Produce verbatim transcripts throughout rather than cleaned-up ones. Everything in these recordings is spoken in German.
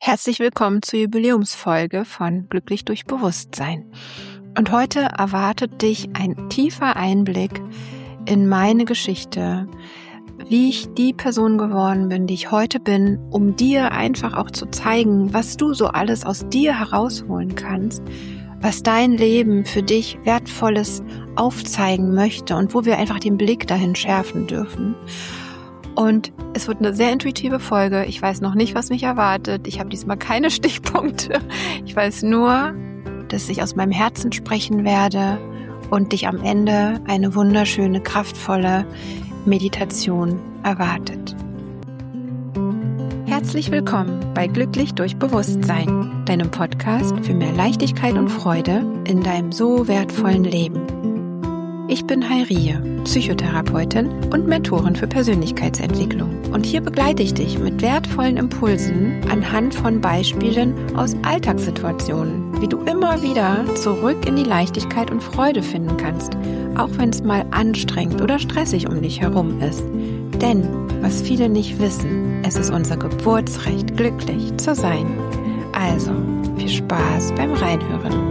Herzlich willkommen zur Jubiläumsfolge von Glücklich durch Bewusstsein. Und heute erwartet dich ein tiefer Einblick in meine Geschichte, wie ich die Person geworden bin, die ich heute bin, um dir einfach auch zu zeigen, was du so alles aus dir herausholen kannst, was dein Leben für dich Wertvolles aufzeigen möchte und wo wir einfach den Blick dahin schärfen dürfen. Und es wird eine sehr intuitive Folge. Ich weiß noch nicht, was mich erwartet. Ich habe diesmal keine Stichpunkte. Ich weiß nur, dass ich aus meinem Herzen sprechen werde und dich am Ende eine wunderschöne, kraftvolle Meditation erwartet. Herzlich willkommen bei Glücklich durch Bewusstsein, deinem Podcast für mehr Leichtigkeit und Freude in deinem so wertvollen Leben. Ich bin Heirie, Psychotherapeutin und Mentorin für Persönlichkeitsentwicklung. Und hier begleite ich dich mit wertvollen Impulsen anhand von Beispielen aus Alltagssituationen, wie du immer wieder zurück in die Leichtigkeit und Freude finden kannst, auch wenn es mal anstrengend oder stressig um dich herum ist. Denn, was viele nicht wissen, es ist unser Geburtsrecht, glücklich zu sein. Also, viel Spaß beim Reinhören.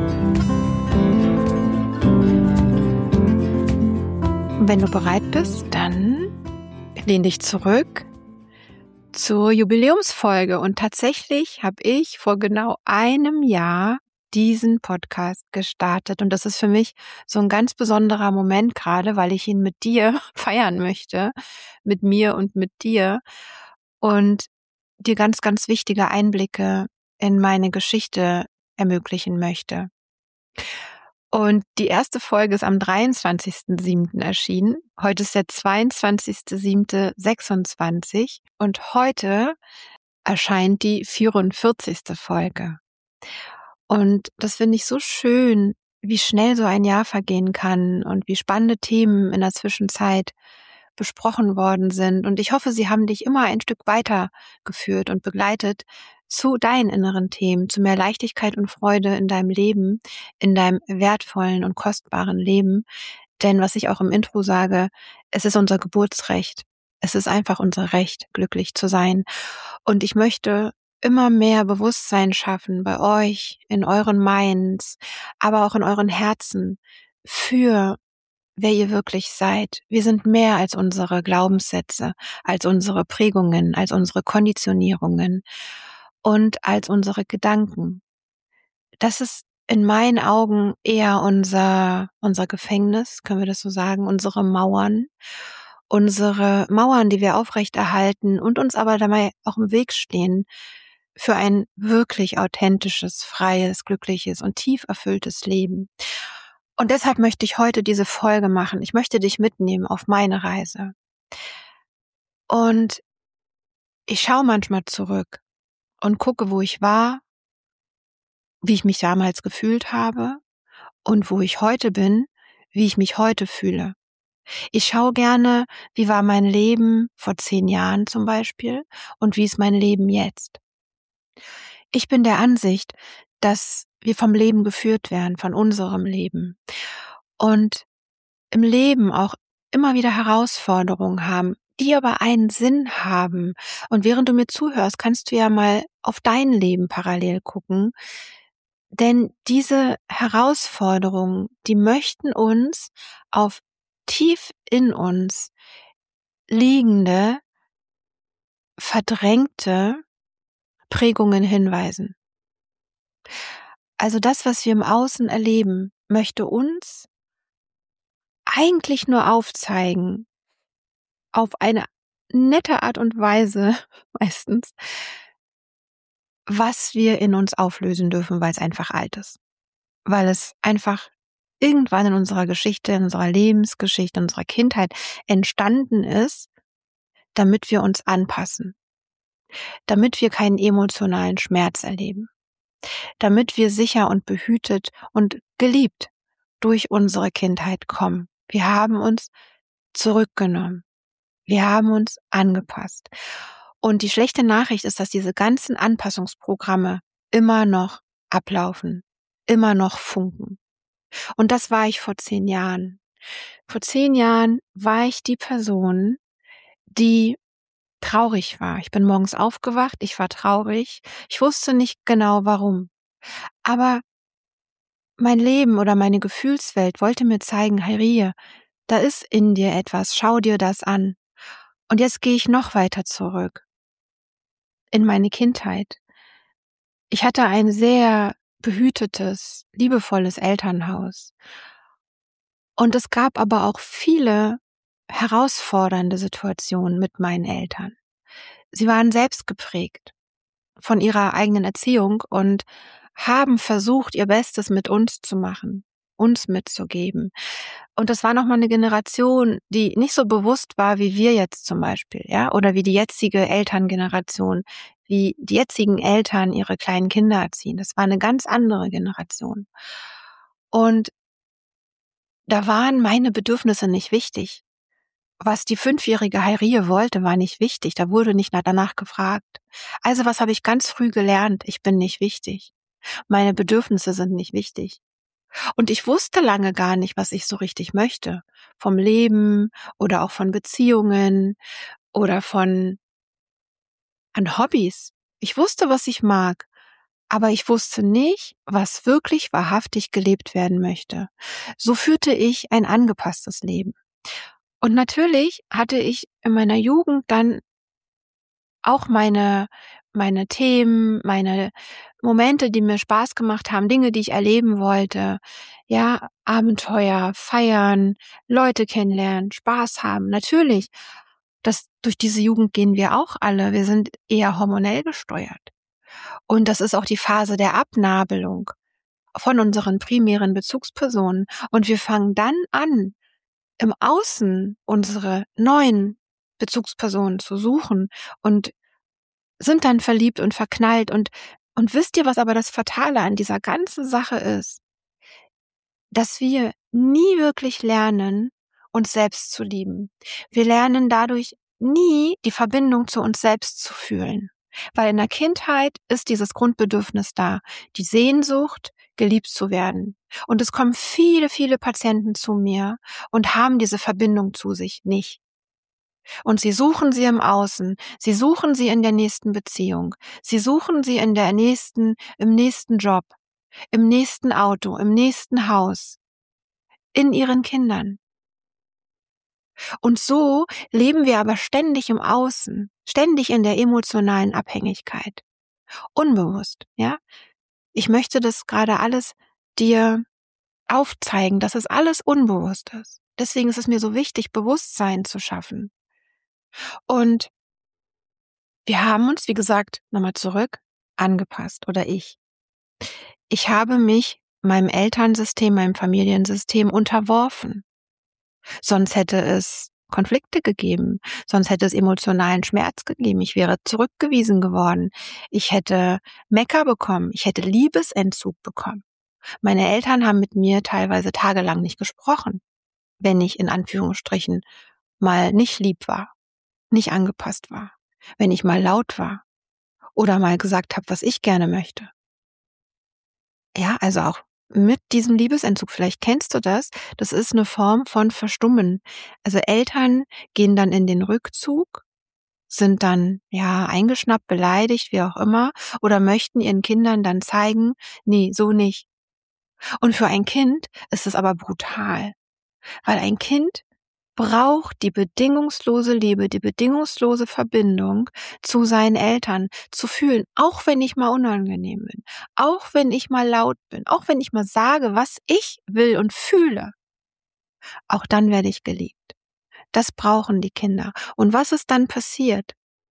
Wenn du bereit bist, dann lehn dich zurück zur Jubiläumsfolge. Und tatsächlich habe ich vor genau einem Jahr diesen Podcast gestartet. Und das ist für mich so ein ganz besonderer Moment gerade, weil ich ihn mit dir feiern möchte, mit mir und mit dir und dir ganz, ganz wichtige Einblicke in meine Geschichte ermöglichen möchte. Und die erste Folge ist am dreiundzwanzigsten siebten erschienen. Heute ist der zweiundzwanzigsten siebten sechsundzwanzig und heute erscheint die vierundvierzigste Folge. Und das finde ich so schön, wie schnell so ein Jahr vergehen kann und wie spannende Themen in der Zwischenzeit besprochen worden sind. Und ich hoffe, sie haben dich immer ein Stück weitergeführt und begleitet zu deinen inneren Themen, zu mehr Leichtigkeit und Freude in deinem Leben, in deinem wertvollen und kostbaren Leben. Denn was ich auch im Intro sage, es ist unser Geburtsrecht. Es ist einfach unser Recht, glücklich zu sein. Und ich möchte immer mehr Bewusstsein schaffen bei euch, in euren Minds, aber auch in euren Herzen für wer ihr wirklich seid. Wir sind mehr als unsere Glaubenssätze, als unsere Prägungen, als unsere Konditionierungen und als unsere Gedanken. Das ist in meinen Augen eher unser, unser Gefängnis, können wir das so sagen, unsere Mauern, unsere Mauern, die wir aufrechterhalten und uns aber dabei auch im Weg stehen für ein wirklich authentisches, freies, glückliches und tief erfülltes Leben. Und deshalb möchte ich heute diese Folge machen. Ich möchte dich mitnehmen auf meine Reise. Und ich schaue manchmal zurück und gucke, wo ich war, wie ich mich damals gefühlt habe und wo ich heute bin, wie ich mich heute fühle. Ich schaue gerne, wie war mein Leben vor zehn Jahren zum Beispiel und wie ist mein Leben jetzt. Ich bin der Ansicht, dass wir vom Leben geführt werden, von unserem Leben. Und im Leben auch immer wieder Herausforderungen haben, die aber einen Sinn haben. Und während du mir zuhörst, kannst du ja mal auf dein Leben parallel gucken. Denn diese Herausforderungen, die möchten uns auf tief in uns liegende, verdrängte Prägungen hinweisen. Also das, was wir im Außen erleben, möchte uns eigentlich nur aufzeigen, auf eine nette Art und Weise meistens, was wir in uns auflösen dürfen, weil es einfach alt ist. Weil es einfach irgendwann in unserer Geschichte, in unserer Lebensgeschichte, in unserer Kindheit entstanden ist, damit wir uns anpassen, damit wir keinen emotionalen Schmerz erleben, damit wir sicher und behütet und geliebt durch unsere Kindheit kommen. Wir haben uns zurückgenommen. Wir haben uns angepasst. Und die schlechte Nachricht ist, dass diese ganzen Anpassungsprogramme immer noch ablaufen, immer noch funken. Und das war ich vor zehn Jahren. Vor zehn Jahren war ich die Person, die traurig war. Ich bin morgens aufgewacht, ich war traurig. Ich wusste nicht genau warum. Aber mein Leben oder meine Gefühlswelt wollte mir zeigen, Hayriye, da ist in dir etwas, schau dir das an. Und jetzt gehe ich noch weiter zurück in meine Kindheit. Ich hatte ein sehr behütetes, liebevolles Elternhaus. Und es gab aber auch viele herausfordernde Situationen mit meinen Eltern. Sie waren selbst geprägt von ihrer eigenen Erziehung und haben versucht, ihr Bestes mit uns zu machen, uns mitzugeben. Und das war nochmal eine Generation, die nicht so bewusst war wie wir jetzt zum Beispiel, ja, oder wie die jetzige Elterngeneration, wie die jetzigen Eltern ihre kleinen Kinder erziehen. Das war eine ganz andere Generation. Und da waren meine Bedürfnisse nicht wichtig. Was die fünfjährige Hayriye wollte, war nicht wichtig. Da wurde nicht danach gefragt. Also was habe ich ganz früh gelernt? Ich bin nicht wichtig. Meine Bedürfnisse sind nicht wichtig. Und ich wusste lange gar nicht, was ich so richtig möchte. Vom Leben oder auch von Beziehungen oder von an Hobbys. Ich wusste, was ich mag. Aber ich wusste nicht, was wirklich wahrhaftig gelebt werden möchte. So führte ich ein angepasstes Leben. Und natürlich hatte ich in meiner Jugend dann auch meine, meine Themen, meine Momente, die mir Spaß gemacht haben, Dinge, die ich erleben wollte. Ja, Abenteuer, feiern, Leute kennenlernen, Spaß haben. Natürlich, das, durch diese Jugend gehen wir auch alle. Wir sind eher hormonell gesteuert. Und das ist auch die Phase der Abnabelung von unseren primären Bezugspersonen. Und wir fangen dann an, im Außen unsere neuen Bezugspersonen zu suchen und sind dann verliebt und verknallt. Und, und wisst ihr, was aber das Fatale an dieser ganzen Sache ist? Dass wir nie wirklich lernen, uns selbst zu lieben. Wir lernen dadurch nie, die Verbindung zu uns selbst zu fühlen. Weil in der Kindheit ist dieses Grundbedürfnis da, die Sehnsucht, geliebt zu werden. Und es kommen viele, viele Patienten zu mir und haben diese Verbindung zu sich nicht. Und sie suchen sie im Außen, sie suchen sie in der nächsten Beziehung, sie suchen sie in der nächsten, im nächsten Job, im nächsten Auto, im nächsten Haus, in ihren Kindern. Und so leben wir aber ständig im Außen, ständig in der emotionalen Abhängigkeit. Unbewusst, ja. Ich möchte das gerade alles dir aufzeigen, dass es alles unbewusst ist. Deswegen ist es mir so wichtig, Bewusstsein zu schaffen. Und wir haben uns, wie gesagt, nochmal zurück, angepasst, oder ich. Ich habe mich meinem Elternsystem, meinem Familiensystem unterworfen. Sonst hätte es Konflikte gegeben, sonst hätte es emotionalen Schmerz gegeben. Ich wäre zurückgewiesen geworden. Ich hätte Mecker bekommen, ich hätte Liebesentzug bekommen. Meine Eltern haben mit mir teilweise tagelang nicht gesprochen, wenn ich in Anführungsstrichen mal nicht lieb war, nicht angepasst war, wenn ich mal laut war oder mal gesagt habe, was ich gerne möchte. Ja, also auch mit diesem Liebesentzug, vielleicht kennst du das, das ist eine Form von Verstummen. Also Eltern gehen dann in den Rückzug, sind dann ja eingeschnappt, beleidigt, wie auch immer, oder möchten ihren Kindern dann zeigen, nee, so nicht. Und für ein Kind ist es aber brutal, weil ein Kind braucht die bedingungslose Liebe, die bedingungslose Verbindung zu seinen Eltern zu fühlen, auch wenn ich mal unangenehm bin, auch wenn ich mal laut bin, auch wenn ich mal sage, was ich will und fühle. Auch dann werde ich geliebt. Das brauchen die Kinder. Und was ist dann passiert?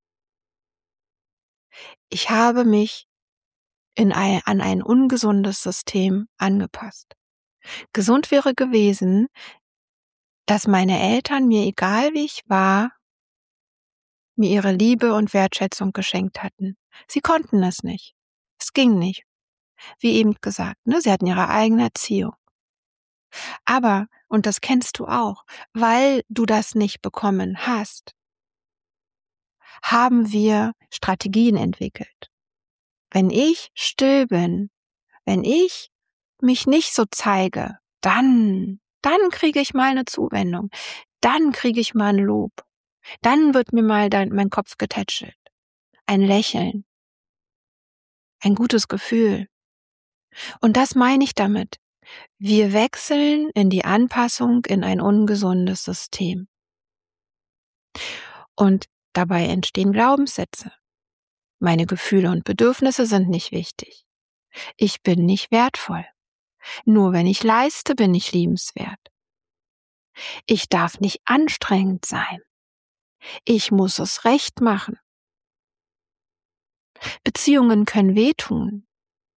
Ich habe mich in ein, an ein ungesundes System angepasst. Gesund wäre gewesen, dass meine Eltern mir, egal wie ich war, mir ihre Liebe und Wertschätzung geschenkt hatten. Sie konnten es nicht. Es ging nicht. Wie eben gesagt, ne, sie hatten ihre eigene Erziehung. Aber, und das kennst du auch, weil du das nicht bekommen hast, haben wir Strategien entwickelt. Wenn ich still bin, wenn ich mich nicht so zeige, dann, dann kriege ich mal eine Zuwendung, dann kriege ich mal ein Lob. Dann wird mir mal dein, mein Kopf getätschelt. Ein Lächeln, ein gutes Gefühl. Und das meine ich damit. Wir wechseln in die Anpassung in ein ungesundes System. Und dabei entstehen Glaubenssätze. Meine Gefühle und Bedürfnisse sind nicht wichtig. Ich bin nicht wertvoll. Nur wenn ich leiste, bin ich liebenswert. Ich darf nicht anstrengend sein. Ich muss es recht machen. Beziehungen können wehtun.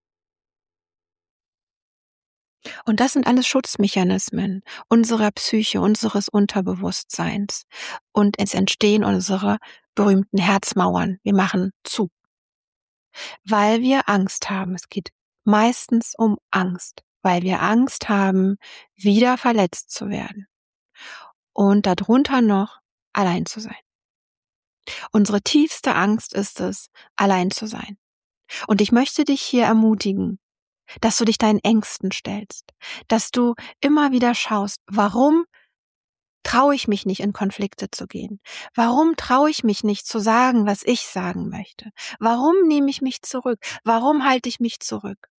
Und das sind alles Schutzmechanismen unserer Psyche, unseres Unterbewusstseins. Und es entstehen unsere berühmten Herzmauern. Wir machen zu. Weil wir Angst haben. Es geht meistens um Angst. Weil wir Angst haben, wieder verletzt zu werden. Und darunter noch allein zu sein. Unsere tiefste Angst ist es, allein zu sein. Und ich möchte dich hier ermutigen, dass du dich deinen Ängsten stellst, dass du immer wieder schaust, warum traue ich mich nicht in Konflikte zu gehen? Warum traue ich mich nicht zu sagen, was ich sagen möchte? Warum nehme ich mich zurück? Warum halte ich mich zurück?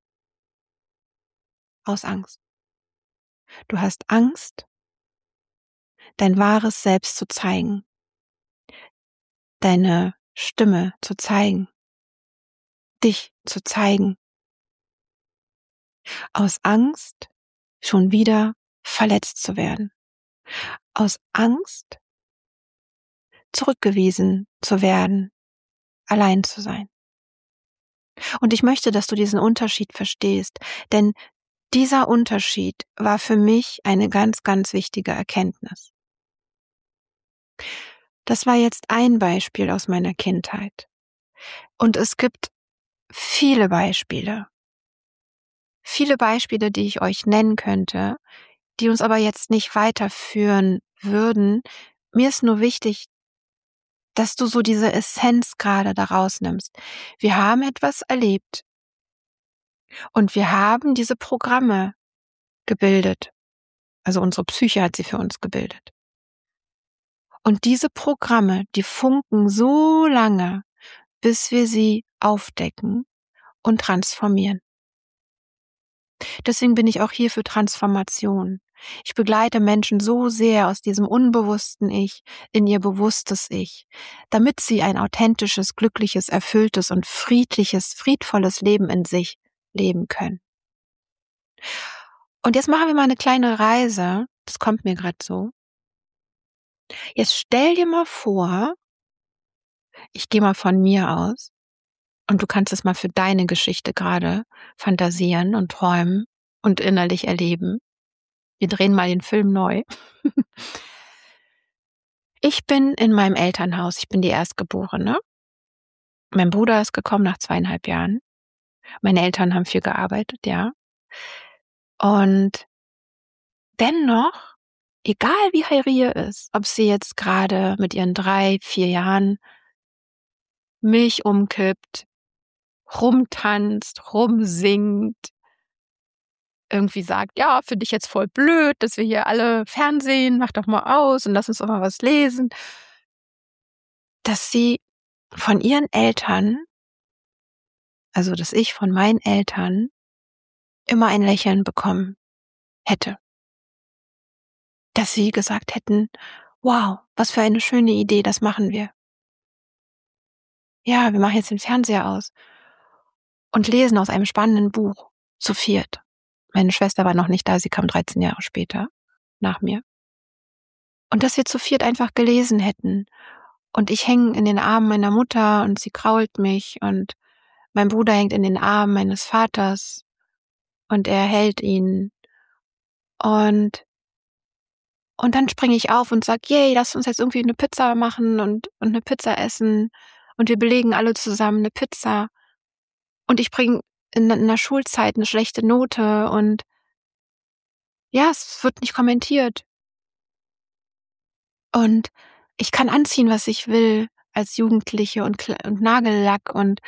Aus Angst. Du hast Angst, dein wahres Selbst zu zeigen, deine Stimme zu zeigen, dich zu zeigen. Aus Angst, schon wieder verletzt zu werden. Aus Angst, zurückgewiesen zu werden, allein zu sein. Und ich möchte, dass du diesen Unterschied verstehst, denn dieser Unterschied war für mich eine ganz, ganz wichtige Erkenntnis. Das war jetzt ein Beispiel aus meiner Kindheit. Und es gibt viele Beispiele. Viele Beispiele, die ich euch nennen könnte, die uns aber jetzt nicht weiterführen würden. Mir ist nur wichtig, dass du so diese Essenz gerade daraus nimmst. Wir haben etwas erlebt und wir haben diese Programme gebildet. Also unsere Psyche hat sie für uns gebildet. Und diese Programme, die funken so lange, bis wir sie aufdecken und transformieren. Deswegen bin ich auch hier für Transformation. Ich begleite Menschen so sehr aus diesem unbewussten Ich in ihr bewusstes Ich, damit sie ein authentisches, glückliches, erfülltes und friedliches, friedvolles Leben in sich leben können. Und jetzt machen wir mal eine kleine Reise. Das kommt mir gerade so. Jetzt stell dir mal vor, ich gehe mal von mir aus und du kannst es mal für deine Geschichte gerade fantasieren und träumen und innerlich erleben. Wir drehen mal den Film neu. Ich bin in meinem Elternhaus. Ich bin die Erstgeborene. Mein Bruder ist gekommen nach zweieinhalb Jahren. Meine Eltern haben viel gearbeitet, ja. Und dennoch, egal wie Heirie ist, ob sie jetzt gerade mit ihren drei, vier Jahren Milch umkippt, rumtanzt, rumsingt, irgendwie sagt, ja, finde ich jetzt voll blöd, dass wir hier alle Fernsehen, mach doch mal aus und lass uns doch mal was lesen, dass sie von ihren Eltern, also dass ich von meinen Eltern, immer ein Lächeln bekommen hätte. Dass sie gesagt hätten, wow, was für eine schöne Idee, das machen wir. Ja, wir machen jetzt den Fernseher aus und lesen aus einem spannenden Buch, zu viert. Meine Schwester war noch nicht da, sie kam dreizehn Jahre später nach mir. Und dass wir zu viert einfach gelesen hätten. Und ich hänge in den Armen meiner Mutter und sie krault mich und mein Bruder hängt in den Armen meines Vaters und er hält ihn. Und, und dann springe ich auf und sage, yay, lass uns jetzt irgendwie eine Pizza machen und, und eine Pizza essen. Und wir belegen alle zusammen eine Pizza. Und ich bringe in, in der Schulzeit eine schlechte Note und ja, es wird nicht kommentiert. Und ich kann anziehen, was ich will als Jugendliche und, und Nagellack und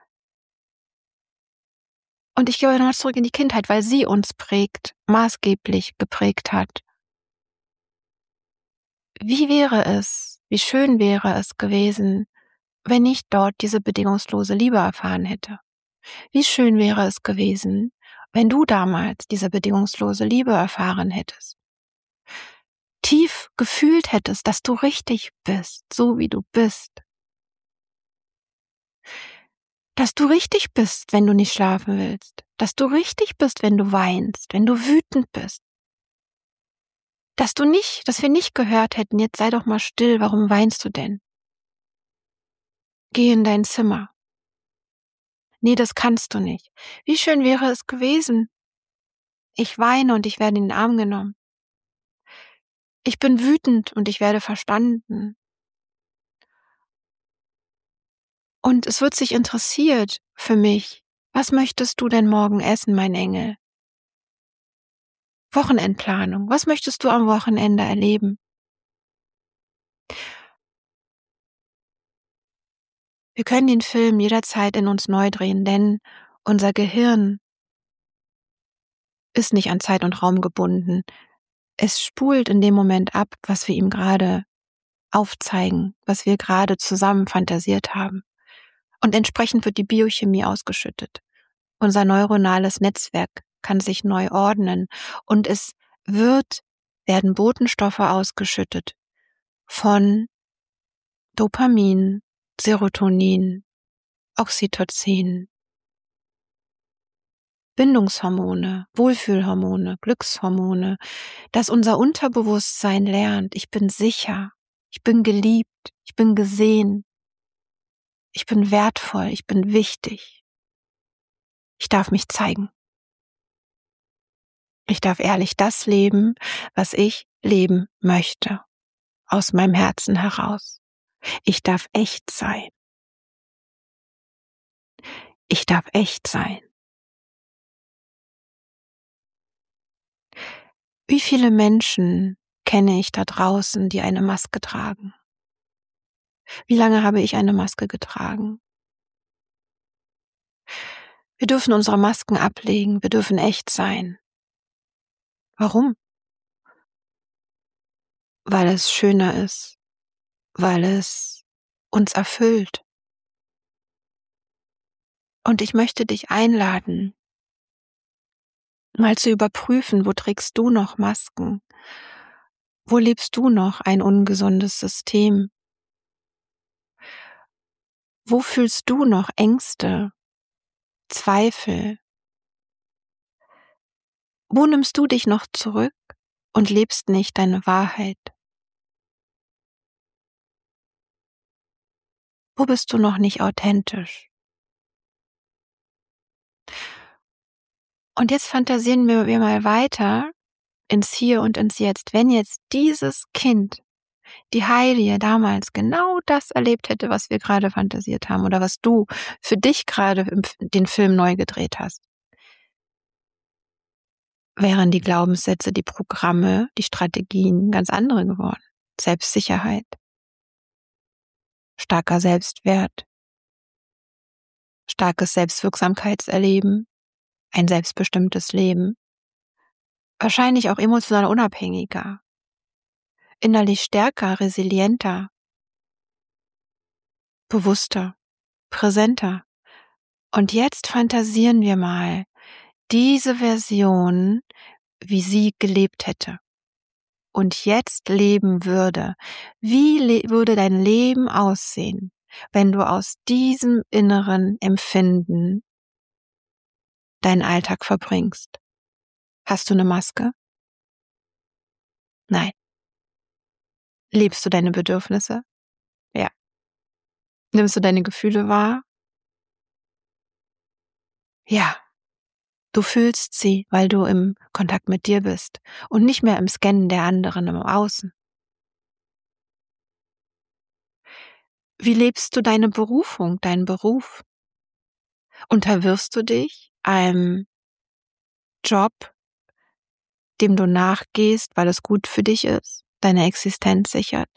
und ich gehe nochmal zurück in die Kindheit, weil sie uns prägt, maßgeblich geprägt hat. Wie wäre es, wie schön wäre es gewesen, wenn ich dort diese bedingungslose Liebe erfahren hätte? Wie schön wäre es gewesen, wenn du damals diese bedingungslose Liebe erfahren hättest? Tief gefühlt hättest, dass du richtig bist, so wie du bist. Dass du richtig bist, wenn du nicht schlafen willst. Dass du richtig bist, wenn du weinst, wenn du wütend bist. Dass du nicht, dass wir nicht gehört hätten, jetzt sei doch mal still, warum weinst du denn? Geh in dein Zimmer. Nee, das kannst du nicht. Wie schön wäre es gewesen. Ich weine und ich werde in den Arm genommen. Ich bin wütend und ich werde verstanden. Und es wird sich interessiert für mich. Was möchtest du denn morgen essen, mein Engel? Wochenendplanung. Was möchtest du am Wochenende erleben? Wir können den Film jederzeit in uns neu drehen, denn unser Gehirn ist nicht an Zeit und Raum gebunden. Es spult in dem Moment ab, was wir ihm gerade aufzeigen, was wir gerade zusammen fantasiert haben. Und entsprechend wird die Biochemie ausgeschüttet. Unser neuronales Netzwerk kann sich neu ordnen und es wird, werden Botenstoffe ausgeschüttet von Dopamin, Serotonin, Oxytocin, Bindungshormone, Wohlfühlhormone, Glückshormone, dass unser Unterbewusstsein lernt, ich bin sicher, ich bin geliebt, ich bin gesehen, ich bin wertvoll, ich bin wichtig. Ich darf mich zeigen. Ich darf ehrlich das leben, was ich leben möchte, aus meinem Herzen heraus. Ich darf echt sein. Ich darf echt sein. Wie viele Menschen kenne ich da draußen, die eine Maske tragen? Wie lange habe ich eine Maske getragen? Wir dürfen unsere Masken ablegen, wir dürfen echt sein. Warum? Weil es schöner ist, weil es uns erfüllt. Und ich möchte dich einladen, mal zu überprüfen, wo trägst du noch Masken? Wo lebst du noch ein ungesundes System? Wo fühlst du noch Ängste, Zweifel? Wo nimmst du dich noch zurück und lebst nicht deine Wahrheit? Wo bist du noch nicht authentisch? Und jetzt fantasieren wir mal weiter ins Hier und ins Jetzt. Wenn jetzt dieses Kind, die Heilige damals genau das erlebt hätte, was wir gerade fantasiert haben oder was du für dich gerade den Film neu gedreht hast, wären die Glaubenssätze, die Programme, die Strategien ganz andere geworden. Selbstsicherheit, starker Selbstwert, starkes Selbstwirksamkeitserleben, ein selbstbestimmtes Leben, wahrscheinlich auch emotional unabhängiger, innerlich stärker, resilienter, bewusster, präsenter. Und jetzt fantasieren wir mal diese Version, wie sie gelebt hätte und jetzt leben würde. Wie le- würde dein Leben aussehen, wenn du aus diesem inneren Empfinden deinen Alltag verbringst? Hast du eine Maske? Nein. Lebst du deine Bedürfnisse? Ja. Nimmst du deine Gefühle wahr? Ja. Du fühlst sie, weil du im Kontakt mit dir bist und nicht mehr im Scannen der anderen im Außen. Wie lebst du deine Berufung, deinen Beruf? Unterwirfst du dich einem Job, dem du nachgehst, weil es gut für dich ist, deine Existenz sichert?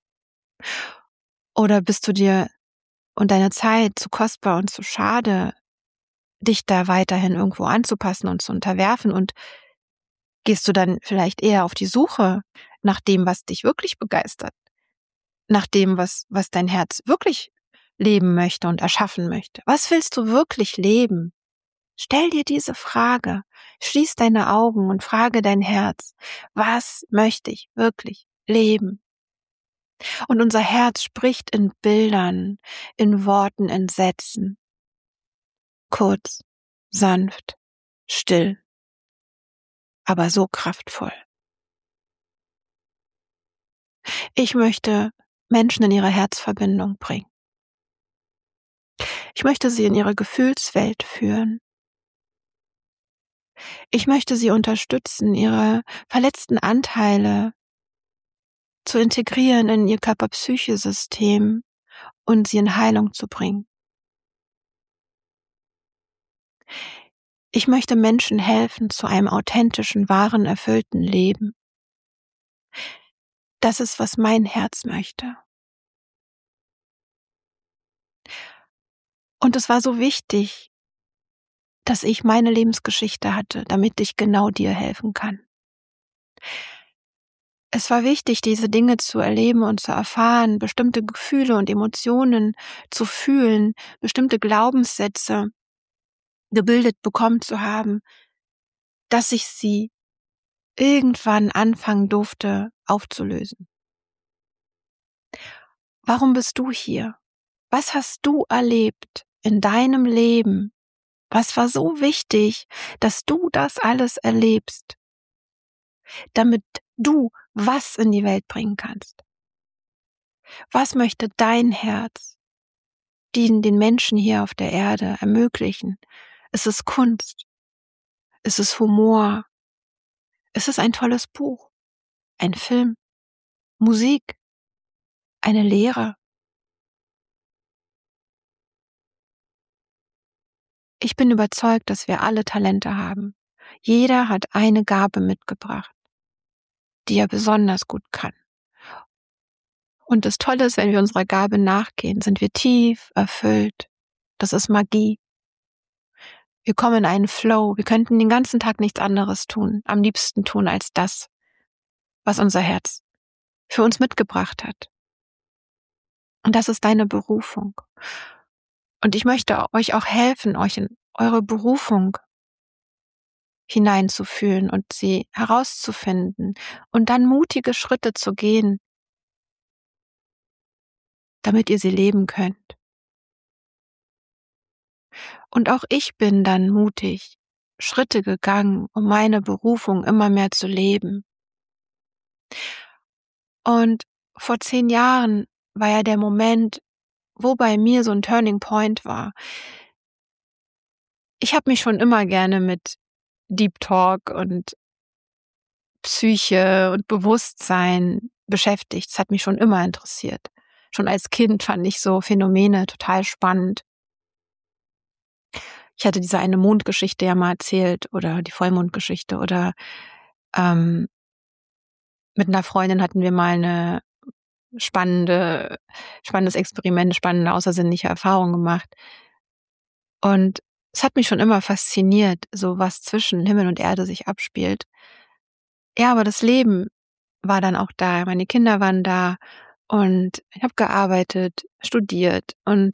Oder bist du dir und deine Zeit zu kostbar und zu schade, dich da weiterhin irgendwo anzupassen und zu unterwerfen, und gehst du dann vielleicht eher auf die Suche nach dem, was dich wirklich begeistert, nach dem, was, was dein Herz wirklich leben möchte und erschaffen möchte. Was willst du wirklich leben? Stell dir diese Frage, schließ deine Augen und frage dein Herz, was möchte ich wirklich leben? Und unser Herz spricht in Bildern, in Worten, in Sätzen. Kurz, sanft, still, aber so kraftvoll. Ich möchte Menschen in ihre Herzverbindung bringen. Ich möchte sie in ihre Gefühlswelt führen. Ich möchte sie unterstützen, ihre verletzten Anteile zu integrieren in ihr Körper-Psyche-System und sie in Heilung zu bringen. Ich möchte Menschen helfen zu einem authentischen, wahren, erfüllten Leben. Das ist, was mein Herz möchte. Und es war so wichtig, dass ich meine Lebensgeschichte hatte, damit ich genau dir helfen kann. Es war wichtig, diese Dinge zu erleben und zu erfahren, bestimmte Gefühle und Emotionen zu fühlen, bestimmte Glaubenssätze gebildet bekommen zu haben, dass ich sie irgendwann anfangen durfte aufzulösen. Warum bist du hier? Was hast du erlebt in deinem Leben? Was war so wichtig, dass du das alles erlebst, damit du was in die Welt bringen kannst? Was möchte dein Herz den, den Menschen hier auf der Erde ermöglichen? Ist es Kunst? Ist es Humor? Ist es ein tolles Buch? Ein Film? Musik? Eine Lehre? Ich bin überzeugt, dass wir alle Talente haben. Jeder hat eine Gabe mitgebracht, die er besonders gut kann. Und das Tolle ist, wenn wir unserer Gabe nachgehen, sind wir tief erfüllt. Das ist Magie. Wir kommen in einen Flow. Wir könnten den ganzen Tag nichts anderes tun, am liebsten tun als das, was unser Herz für uns mitgebracht hat. Und das ist deine Berufung. Und ich möchte euch auch helfen, euch in eure Berufung hineinzufühlen und sie herauszufinden und dann mutige Schritte zu gehen, damit ihr sie leben könnt. Und auch ich bin dann mutig Schritte gegangen, um meine Berufung immer mehr zu leben. Und vor zehn Jahren war ja der Moment, wo bei mir so ein Turning Point war. Ich habe mich schon immer gerne mit Deep Talk und Psyche und Bewusstsein beschäftigt. Das hat mich schon immer interessiert. Schon als Kind fand ich so Phänomene total spannend. Ich hatte diese eine Mondgeschichte ja mal erzählt oder die Vollmondgeschichte oder ähm, mit einer Freundin hatten wir mal eine spannende, spannendes Experiment, spannende außersinnliche Erfahrung gemacht. Und es hat mich schon immer fasziniert, so was zwischen Himmel und Erde sich abspielt. Ja, aber das Leben war dann auch da. Meine Kinder waren da und ich habe gearbeitet, studiert und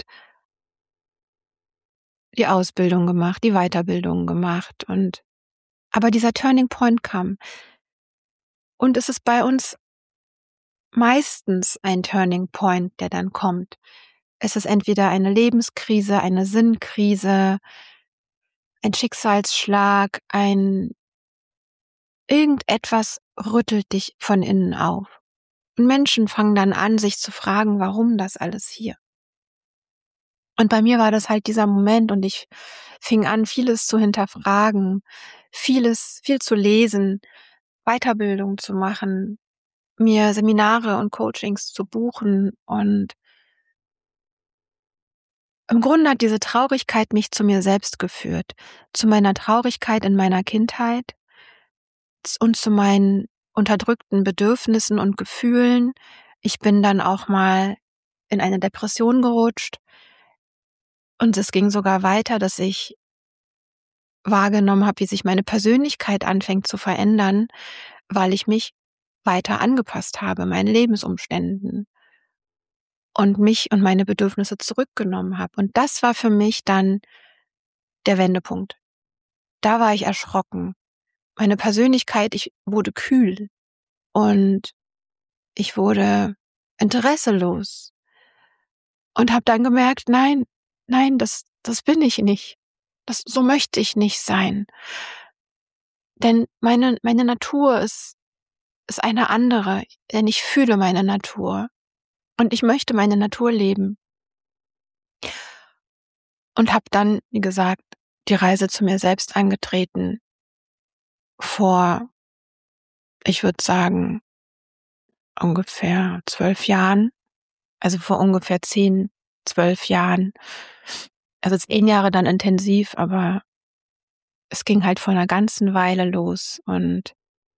die Ausbildung gemacht, die Weiterbildung gemacht und aber dieser Turning Point kam. Und es ist bei uns meistens ein Turning Point, der dann kommt. Es ist entweder eine Lebenskrise, eine Sinnkrise, ein Schicksalsschlag, ein irgendetwas rüttelt dich von innen auf. Und Menschen fangen dann an, sich zu fragen, warum das alles hier? Und bei mir war das halt dieser Moment und ich fing an, vieles zu hinterfragen, vieles, viel zu lesen, Weiterbildung zu machen, mir Seminare und Coachings zu buchen und im Grunde hat diese Traurigkeit mich zu mir selbst geführt, zu meiner Traurigkeit in meiner Kindheit und zu meinen unterdrückten Bedürfnissen und Gefühlen. Ich bin dann auch mal in eine Depression gerutscht und es ging sogar weiter, dass ich wahrgenommen habe, wie sich meine Persönlichkeit anfängt zu verändern, weil ich mich weiter angepasst habe, meinen Lebensumständen und mich und meine Bedürfnisse zurückgenommen habe. Und das war für mich dann der Wendepunkt. Da war ich erschrocken. Meine Persönlichkeit, ich wurde kühl und ich wurde interesselos und habe dann gemerkt, nein, nein, das, das bin ich nicht. Das, so möchte ich nicht sein. Denn meine, meine Natur ist, ist eine andere, denn ich fühle meine Natur und ich möchte meine Natur leben. Und habe dann, wie gesagt, die Reise zu mir selbst angetreten vor, ich würde sagen, ungefähr zwölf Jahren, also vor ungefähr zehn, zwölf Jahren. Also zehn Jahre dann intensiv, aber es ging halt vor einer ganzen Weile los und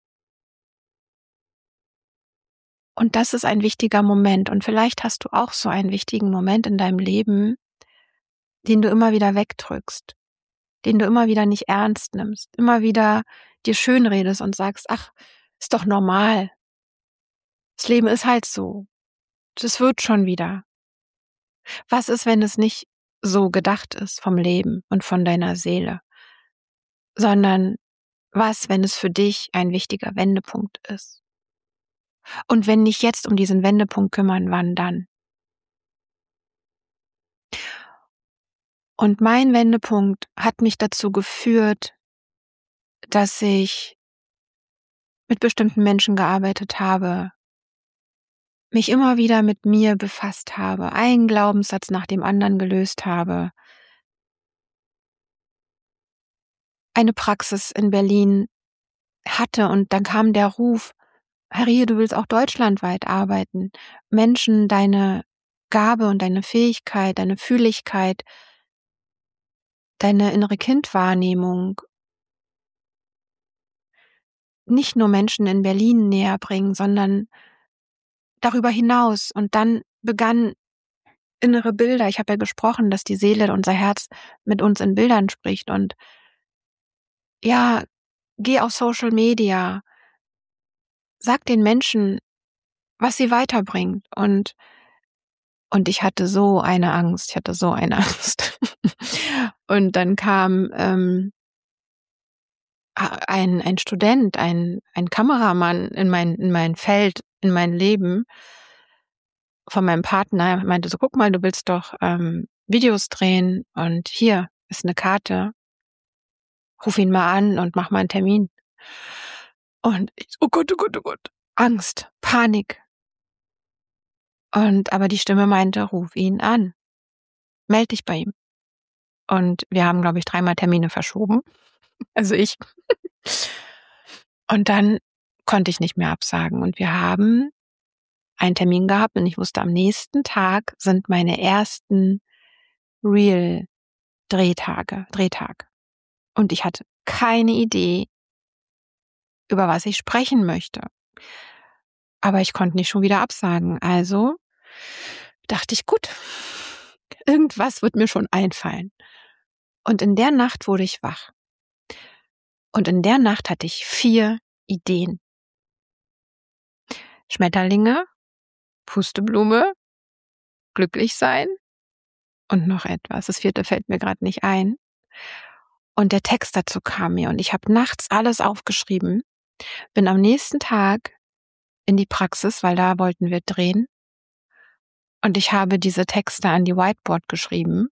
und das ist ein wichtiger Moment und vielleicht hast du auch so einen wichtigen Moment in deinem Leben, den du immer wieder wegdrückst, den du immer wieder nicht ernst nimmst, immer wieder dir schönredest und sagst, ach, ist doch normal. Das Leben ist halt so. Das wird schon wieder. Was ist, wenn es nicht so gedacht ist vom Leben und von deiner Seele, sondern was, wenn es für dich ein wichtiger Wendepunkt ist? Und wenn nicht jetzt um diesen Wendepunkt kümmern, wann dann? Und mein Wendepunkt hat mich dazu geführt, dass ich mit bestimmten Menschen gearbeitet habe, mich immer wieder mit mir befasst habe, einen Glaubenssatz nach dem anderen gelöst habe, eine Praxis in Berlin hatte und dann kam der Ruf, Harry, du willst auch deutschlandweit arbeiten, Menschen deine Gabe und deine Fähigkeit, deine Fühligkeit, deine innere Kindwahrnehmung nicht nur Menschen in Berlin näher bringen, sondern darüber hinaus. Und dann begann innere Bilder. Ich habe ja gesprochen, dass die Seele, unser Herz mit uns in Bildern spricht. Und ja, geh auf Social Media, sag den Menschen, was sie weiterbringt. Und und ich hatte so eine Angst, ich hatte so eine Angst. Und dann kam ähm, ein ein Student, ein ein Kameramann in mein in mein Feld, in mein Leben von meinem Partner. Er meinte so, guck mal, du willst doch ähm, Videos drehen und hier ist eine Karte. Ruf ihn mal an und mach mal einen Termin. Und ich, oh Gott, oh Gott, oh Gott. Angst, Panik. Und aber die Stimme meinte, ruf ihn an. Meld dich bei ihm. Und wir haben, glaube ich, dreimal Termine verschoben. Also ich. Und dann konnte ich nicht mehr absagen. Und wir haben einen Termin gehabt und ich wusste, am nächsten Tag sind meine ersten Real-Drehtage, Drehtag. Und ich hatte keine Idee, über was ich sprechen möchte. Aber ich konnte nicht schon wieder absagen. Also dachte ich, gut, irgendwas wird mir schon einfallen. Und in der Nacht wurde ich wach. Und in der Nacht hatte ich vier Ideen. Schmetterlinge, Pusteblume, glücklich sein und noch etwas. Das vierte fällt mir gerade nicht ein. Und der Text dazu kam mir und ich habe nachts alles aufgeschrieben, bin am nächsten Tag in die Praxis, weil da wollten wir drehen. Und ich habe diese Texte an die Whiteboard geschrieben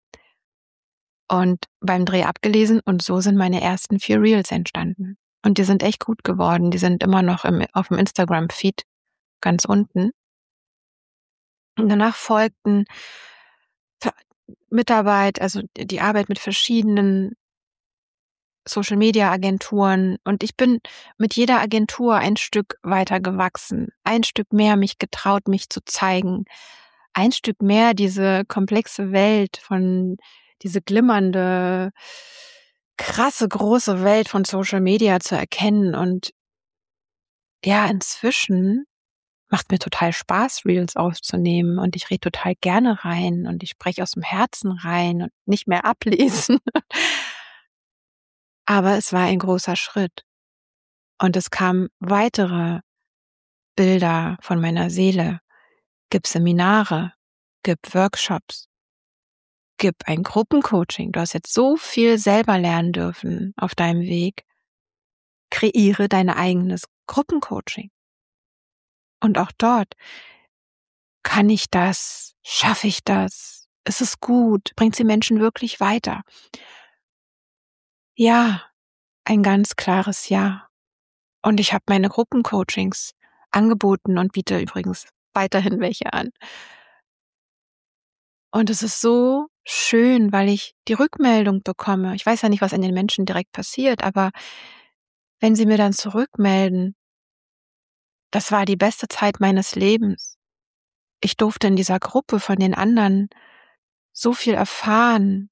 und beim Dreh abgelesen und so sind meine ersten vier Reels entstanden. Und die sind echt gut geworden. Die sind immer noch im, auf dem Instagram-Feed ganz unten. Und danach folgten Mitarbeit, also die Arbeit mit verschiedenen Social-Media-Agenturen und ich bin mit jeder Agentur ein Stück weiter gewachsen, ein Stück mehr mich getraut, mich zu zeigen, ein Stück mehr diese komplexe Welt von, diese glimmernde, krasse, große Welt von Social Media zu erkennen und ja, inzwischen macht mir total Spaß, Reels aufzunehmen und ich rede total gerne rein und ich spreche aus dem Herzen rein und nicht mehr ablesen. Aber es war ein großer Schritt. Und es kamen weitere Bilder von meiner Seele, gib Seminare, gib Workshops, gib ein Gruppencoaching. Du hast jetzt so viel selber lernen dürfen auf deinem Weg. Kreiere dein eigenes Gruppencoaching. Und auch dort, kann ich das? Schaffe ich das? Ist es gut? Bringt sie Menschen wirklich weiter? Ja, ein ganz klares Ja. Und ich habe meine Gruppencoachings angeboten und biete übrigens weiterhin welche an. Und es ist so schön, weil ich die Rückmeldung bekomme. Ich weiß ja nicht, was an den Menschen direkt passiert, aber wenn sie mir dann zurückmelden, das war die beste Zeit meines Lebens. Ich durfte in dieser Gruppe von den anderen so viel erfahren,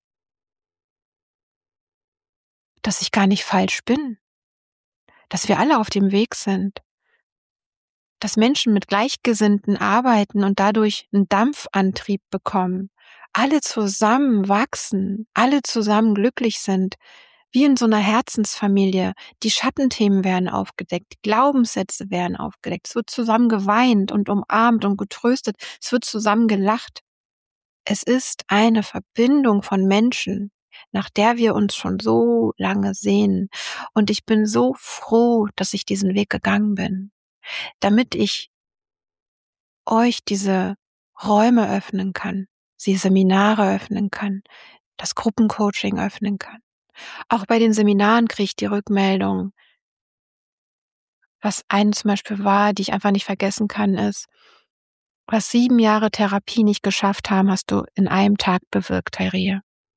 dass ich gar nicht falsch bin, dass wir alle auf dem Weg sind, dass Menschen mit Gleichgesinnten arbeiten und dadurch einen Dampfantrieb bekommen, alle zusammen wachsen, alle zusammen glücklich sind, wie in so einer Herzensfamilie. Die Schattenthemen werden aufgedeckt, die Glaubenssätze werden aufgedeckt, es wird zusammen geweint und umarmt und getröstet, es wird zusammen gelacht. Es ist eine Verbindung von Menschen, nach der wir uns schon so lange sehnen. Und ich bin so froh, dass ich diesen Weg gegangen bin, damit ich euch diese Räume öffnen kann, die Seminare öffnen kann, das Gruppencoaching öffnen kann. Auch bei den Seminaren kriege ich die Rückmeldung. Was eine zum Beispiel war, die ich einfach nicht vergessen kann, ist, was sieben Jahre Therapie nicht geschafft haben, hast du in einem Tag bewirkt, Heirie.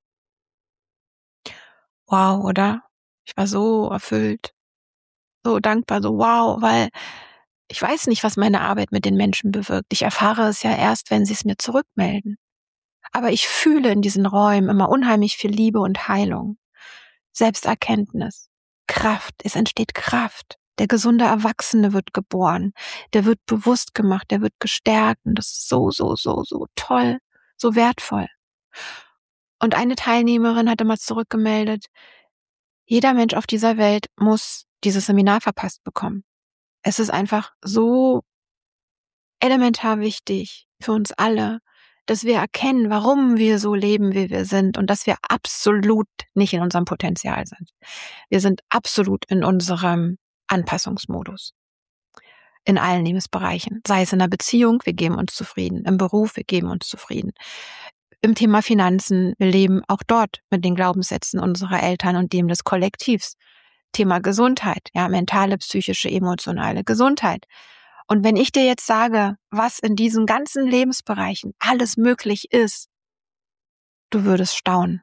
Wow, oder? Ich war so erfüllt, so dankbar, so wow, weil ich weiß nicht, was meine Arbeit mit den Menschen bewirkt. Ich erfahre es ja erst, wenn sie es mir zurückmelden. Aber ich fühle in diesen Räumen immer unheimlich viel Liebe und Heilung, Selbsterkenntnis, Kraft. Es entsteht Kraft. Der gesunde Erwachsene wird geboren. Der wird bewusst gemacht, der wird gestärkt. Und das ist so, so, so, so toll, so wertvoll. Und eine Teilnehmerin hatte mal zurückgemeldet, jeder Mensch auf dieser Welt muss dieses Seminar verpasst bekommen. Es ist einfach so elementar wichtig für uns alle, dass wir erkennen, warum wir so leben, wie wir sind und dass wir absolut nicht in unserem Potenzial sind. Wir sind absolut in unserem Anpassungsmodus. In allen Lebensbereichen. Sei es in der Beziehung, wir geben uns zufrieden. Im Beruf, wir geben uns zufrieden. Im Thema Finanzen, wir leben auch dort mit den Glaubenssätzen unserer Eltern und dem des Kollektivs. Thema Gesundheit, ja, mentale, psychische, emotionale Gesundheit. Und wenn ich dir jetzt sage, was in diesen ganzen Lebensbereichen alles möglich ist, du würdest staunen.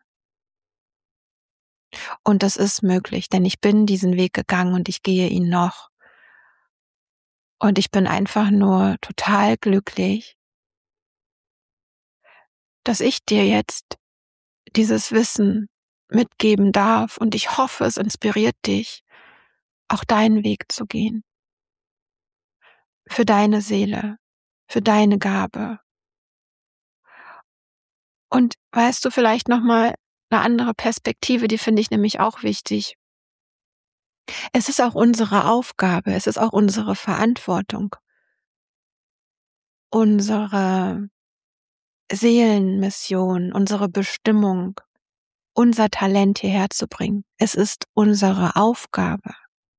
Und das ist möglich, denn ich bin diesen Weg gegangen und ich gehe ihn noch. Und ich bin einfach nur total glücklich, dass ich dir jetzt dieses Wissen mitgeben darf und ich hoffe, es inspiriert dich, auch deinen Weg zu gehen. Für deine Seele, für deine Gabe. Und weißt du, vielleicht nochmal eine andere Perspektive, die finde ich nämlich auch wichtig. Es ist auch unsere Aufgabe, es ist auch unsere Verantwortung, unsere Seelenmission, unsere Bestimmung, unser Talent hierher zu bringen. Es ist unsere Aufgabe.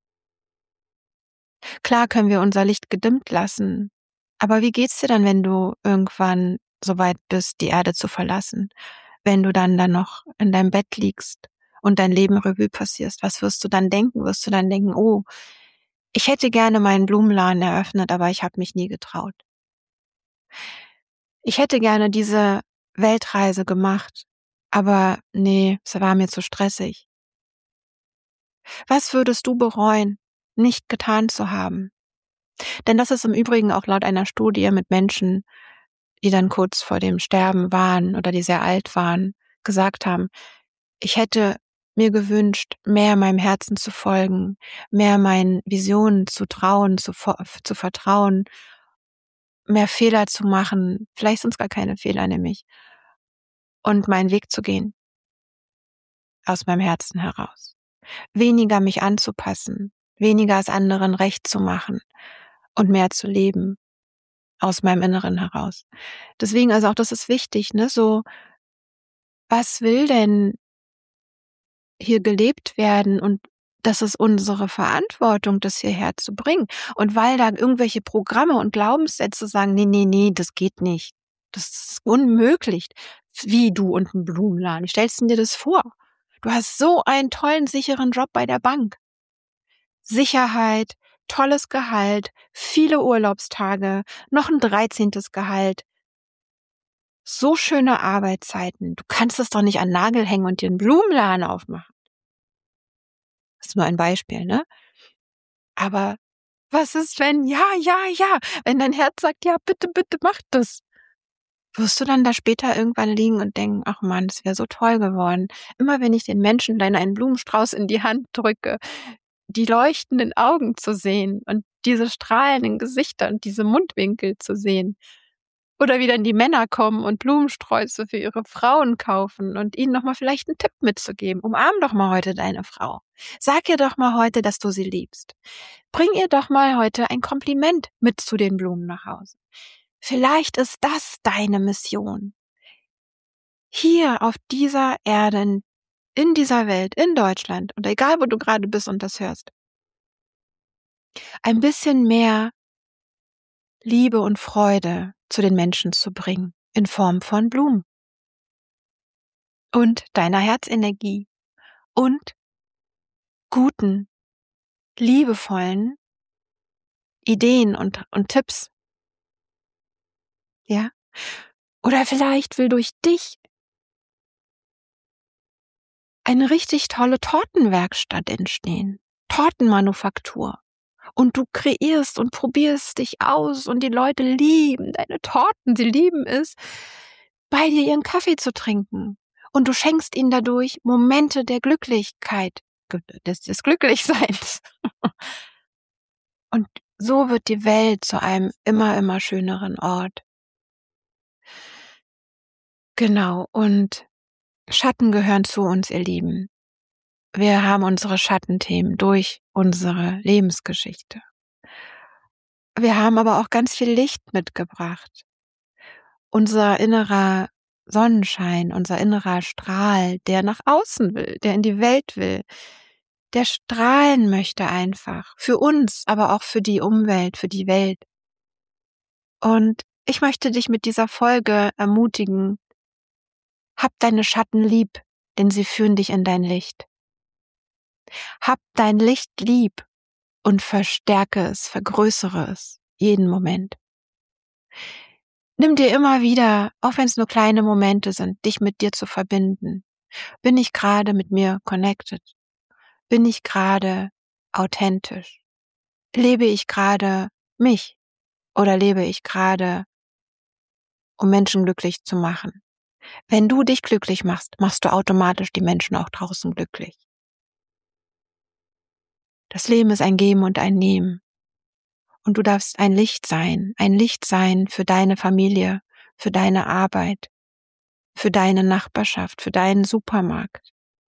Klar können wir unser Licht gedimmt lassen, aber wie geht's dir dann, wenn du irgendwann so weit bist, die Erde zu verlassen? Wenn du dann dann noch in deinem Bett liegst und dein Leben Revue passierst, was wirst du dann denken? Wirst du dann denken, oh, ich hätte gerne meinen Blumenladen eröffnet, aber ich habe mich nie getraut. Ich hätte gerne diese Weltreise gemacht, aber nee, es war mir zu stressig. Was würdest du bereuen, nicht getan zu haben? Denn das ist im Übrigen auch laut einer Studie mit Menschen, die dann kurz vor dem Sterben waren oder die sehr alt waren, gesagt haben, ich hätte mir gewünscht, mehr meinem Herzen zu folgen, mehr meinen Visionen zu trauen, zu, zu vertrauen, mehr Fehler zu machen, vielleicht sind es gar keine Fehler nämlich, und meinen Weg zu gehen, aus meinem Herzen heraus. Weniger mich anzupassen, weniger es anderen recht zu machen und mehr zu leben aus meinem Inneren heraus. Deswegen, also auch das ist wichtig, ne, so, was will denn hier gelebt werden, und das ist unsere Verantwortung, das hierher zu bringen. Und weil da irgendwelche Programme und Glaubenssätze sagen, nee, nee, nee, das geht nicht. Das ist unmöglich. Wie, du und ein Blumenladen? Wie stellst du dir das vor? Du hast so einen tollen, sicheren Job bei der Bank. Sicherheit, tolles Gehalt, viele Urlaubstage, noch ein dreizehntes Gehalt. So schöne Arbeitszeiten. Du kannst es doch nicht an den Nagel hängen und dir einen Blumenladen aufmachen. Das ist nur ein Beispiel, ne? Aber was ist, wenn, ja, ja, ja, wenn dein Herz sagt, ja, bitte, bitte mach das? Wirst du dann da später irgendwann liegen und denken, ach Mann, das wäre so toll geworden. Immer wenn ich den Menschen dann einen Blumenstrauß in die Hand drücke, die leuchtenden Augen zu sehen und diese strahlenden Gesichter und diese Mundwinkel zu sehen. Oder wie dann die Männer kommen und Blumensträuße für ihre Frauen kaufen und ihnen nochmal vielleicht einen Tipp mitzugeben. Umarm doch mal heute deine Frau. Sag ihr doch mal heute, dass du sie liebst. Bring ihr doch mal heute ein Kompliment mit zu den Blumen nach Hause. Vielleicht ist das deine Mission. Hier auf dieser Erde, in dieser Welt, in Deutschland, und egal wo du gerade bist und das hörst, ein bisschen mehr Liebe und Freude zu den Menschen zu bringen, in Form von Blumen und deiner Herzenergie und guten, liebevollen Ideen und, und Tipps. Ja? Oder vielleicht will durch dich eine richtig tolle Tortenwerkstatt entstehen, Tortenmanufaktur. Und du kreierst und probierst dich aus und die Leute lieben deine Torten. Sie lieben es, bei dir ihren Kaffee zu trinken. Und du schenkst ihnen dadurch Momente der Glücklichkeit, des, des Glücklichseins. Und so wird die Welt zu einem immer, immer schöneren Ort. Genau, und Schatten gehören zu uns, ihr Lieben. Wir haben unsere Schattenthemen durch unsere Lebensgeschichte. Wir haben aber auch ganz viel Licht mitgebracht. Unser innerer Sonnenschein, unser innerer Strahl, der nach außen will, der in die Welt will, der strahlen möchte einfach. Für uns, aber auch für die Umwelt, für die Welt. Und ich möchte dich mit dieser Folge ermutigen, hab deine Schatten lieb, denn sie führen dich in dein Licht. Hab dein Licht lieb und verstärke es, vergrößere es, jeden Moment. Nimm dir immer wieder, auch wenn es nur kleine Momente sind, dich mit dir zu verbinden. Bin ich gerade mit mir connected? Bin ich gerade authentisch? Lebe ich gerade mich? Oder lebe ich gerade, um Menschen glücklich zu machen? Wenn du dich glücklich machst, machst du automatisch die Menschen auch draußen glücklich. Das Leben ist ein Geben und ein Nehmen. Und du darfst ein Licht sein, ein Licht sein für deine Familie, für deine Arbeit, für deine Nachbarschaft, für deinen Supermarkt.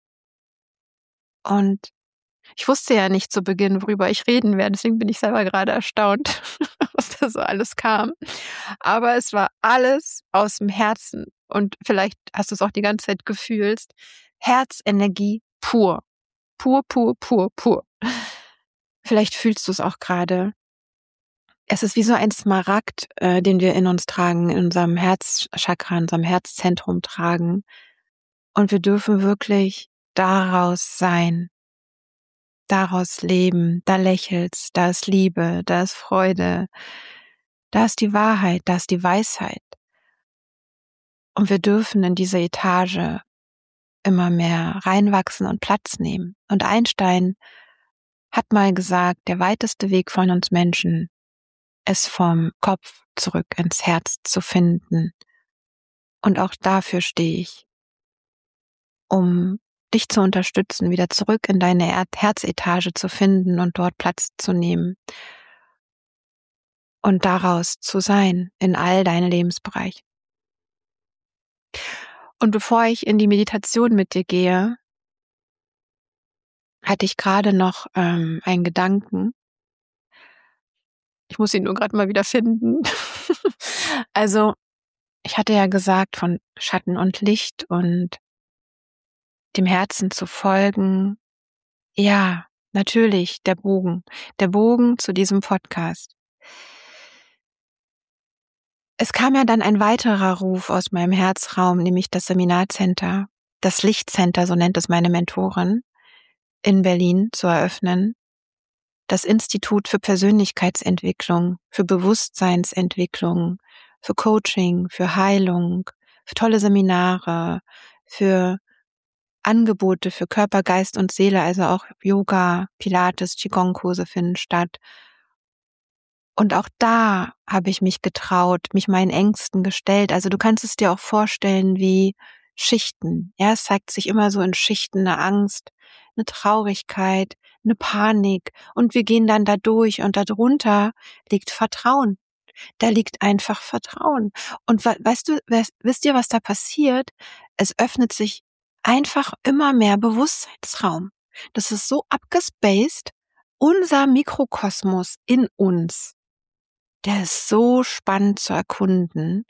Und ich wusste ja nicht zu Beginn, worüber ich reden werde, deswegen bin ich selber gerade erstaunt, was da so alles kam. Aber es war alles aus dem Herzen. Und vielleicht hast du es auch die ganze Zeit gefühlt. Herzenergie pur. Pur, pur, pur, pur. Vielleicht fühlst du es auch gerade. Es ist wie so ein Smaragd, äh, den wir in uns tragen, in unserem Herzchakra, in unserem Herzzentrum tragen. Und wir dürfen wirklich daraus sein, daraus leben. Da lächelt's, da ist Liebe, da ist Freude, da ist die Wahrheit, da ist die Weisheit. Und wir dürfen in diese Etage immer mehr reinwachsen und Platz nehmen. Und Einstein hat mal gesagt, der weiteste Weg von uns Menschen, es vom Kopf zurück ins Herz zu finden. Und auch dafür stehe ich, um dich zu unterstützen, wieder zurück in deine Herzetage zu finden und dort Platz zu nehmen und daraus zu sein in all deinen Lebensbereichen. Und bevor ich in die Meditation mit dir gehe, hatte ich gerade noch ähm, einen Gedanken. Ich muss ihn nur gerade mal wieder finden. Also, ich hatte ja gesagt von Schatten und Licht und dem Herzen zu folgen. Ja, natürlich, der Bogen. Der Bogen zu diesem Podcast. Es kam ja dann ein weiterer Ruf aus meinem Herzraum, nämlich das Seminarcenter, das Lichtcenter, so nennt es meine Mentorin, in Berlin zu eröffnen. Das Institut für Persönlichkeitsentwicklung, für Bewusstseinsentwicklung, für Coaching, für Heilung, für tolle Seminare, für Angebote für Körper, Geist und Seele, also auch Yoga, Pilates, Qigong-Kurse finden statt. Und auch da habe ich mich getraut, mich meinen Ängsten gestellt. Also du kannst es dir auch vorstellen wie Schichten. Ja, es zeigt sich immer so in Schichten eine Angst, eine Traurigkeit, eine Panik. Und wir gehen dann da durch und darunter liegt Vertrauen. Da liegt einfach Vertrauen. Und weißt du, wisst ihr, was da passiert? Es öffnet sich einfach immer mehr Bewusstseinsraum. Das ist so abgespaced. Unser Mikrokosmos in uns, der ist so spannend zu erkunden.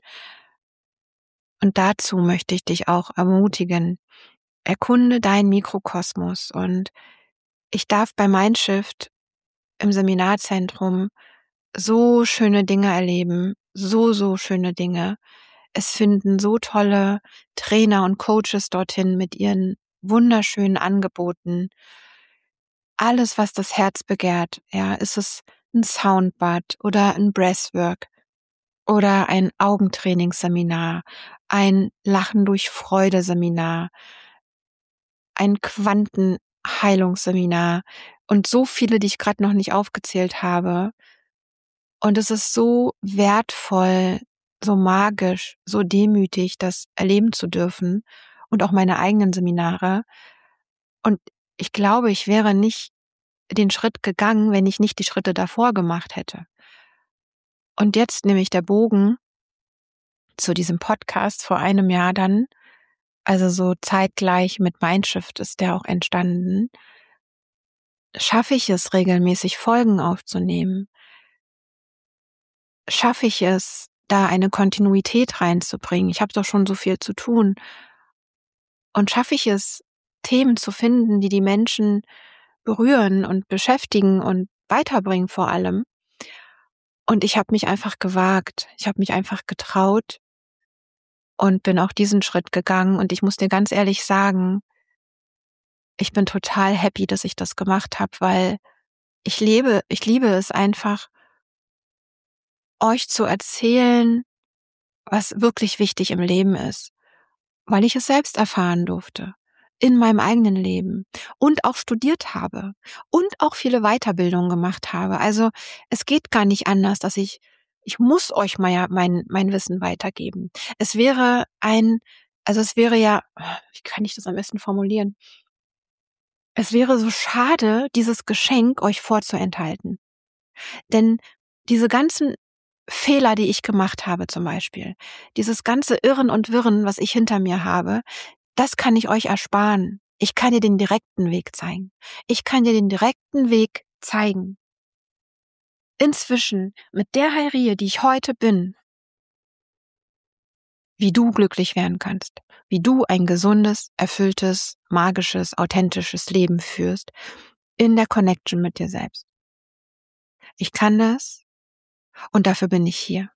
Und dazu möchte ich dich auch ermutigen. Erkunde deinen Mikrokosmos. Und ich darf bei Mindshift im Seminarzentrum so schöne Dinge erleben. So, so schöne Dinge. Es finden so tolle Trainer und Coaches dorthin mit ihren wunderschönen Angeboten. Alles, was das Herz begehrt. Ja, ist es ein Soundbad oder ein Breathwork oder ein Augentrainingsseminar, ein Lachen durch Freude Seminar, ein Quantenheilungsseminar und so viele, die ich gerade noch nicht aufgezählt habe. Und es ist so wertvoll, so magisch, so demütig, das erleben zu dürfen und auch meine eigenen Seminare. Und ich glaube, ich wäre nicht den Schritt gegangen, wenn ich nicht die Schritte davor gemacht hätte. Und jetzt nehme ich der Bogen zu diesem Podcast vor einem Jahr dann, also so zeitgleich mit Mindshift ist der auch entstanden, schaffe ich es regelmäßig Folgen aufzunehmen? Schaffe ich es, da eine Kontinuität reinzubringen? Ich habe doch schon so viel zu tun. Und schaffe ich es, Themen zu finden, die die Menschen berühren und beschäftigen und weiterbringen vor allem? Und ich habe mich einfach gewagt. Ich habe mich einfach getraut und bin auch diesen Schritt gegangen. Und ich muss dir ganz ehrlich sagen, ich bin total happy, dass ich das gemacht habe, weil ich lebe, ich liebe es einfach, euch zu erzählen, was wirklich wichtig im Leben ist, weil ich es selbst erfahren durfte, in meinem eigenen Leben und auch studiert habe und auch viele Weiterbildungen gemacht habe. Also es geht gar nicht anders, dass ich, ich muss euch mal ja mein, mein Wissen weitergeben. Es wäre ein, also es wäre ja, wie kann ich das am besten formulieren? Es wäre so schade, dieses Geschenk euch vorzuenthalten. Denn diese ganzen Fehler, die ich gemacht habe zum Beispiel, dieses ganze Irren und Wirren, was ich hinter mir habe, das kann ich euch ersparen. Ich kann dir den direkten Weg zeigen. Ich kann dir den direkten Weg zeigen. Inzwischen, mit der Heirie, die ich heute bin, wie du glücklich werden kannst, wie du ein gesundes, erfülltes, magisches, authentisches Leben führst, in der Connection mit dir selbst. Ich kann das und dafür bin ich hier.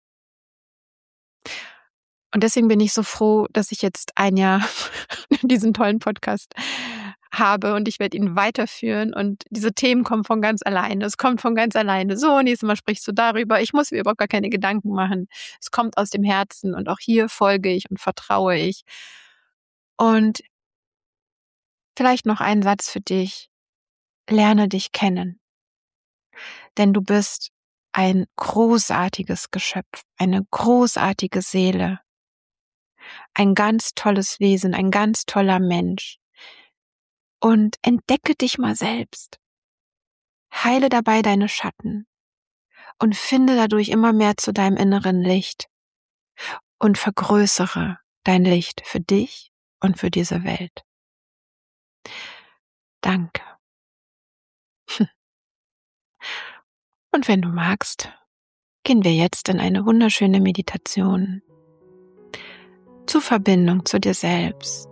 Und deswegen bin ich so froh, dass ich jetzt ein Jahr diesen tollen Podcast habe und ich werde ihn weiterführen und diese Themen kommen von ganz alleine. Es kommt von ganz alleine. So, nächstes Mal sprichst du darüber. Ich muss mir überhaupt gar keine Gedanken machen. Es kommt aus dem Herzen und auch hier folge ich und vertraue ich. Und vielleicht noch ein Satz für dich. Lerne dich kennen. Denn du bist ein großartiges Geschöpf, eine großartige Seele. Ein ganz tolles Wesen, ein ganz toller Mensch. Und entdecke dich mal selbst. Heile dabei deine Schatten und finde dadurch immer mehr zu deinem inneren Licht und vergrößere dein Licht für dich und für diese Welt. Danke. Und wenn du magst, gehen wir jetzt in eine wunderschöne Meditation zur Verbindung zu dir selbst.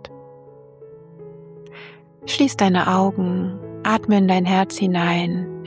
Schließ deine Augen, atme in dein Herz hinein,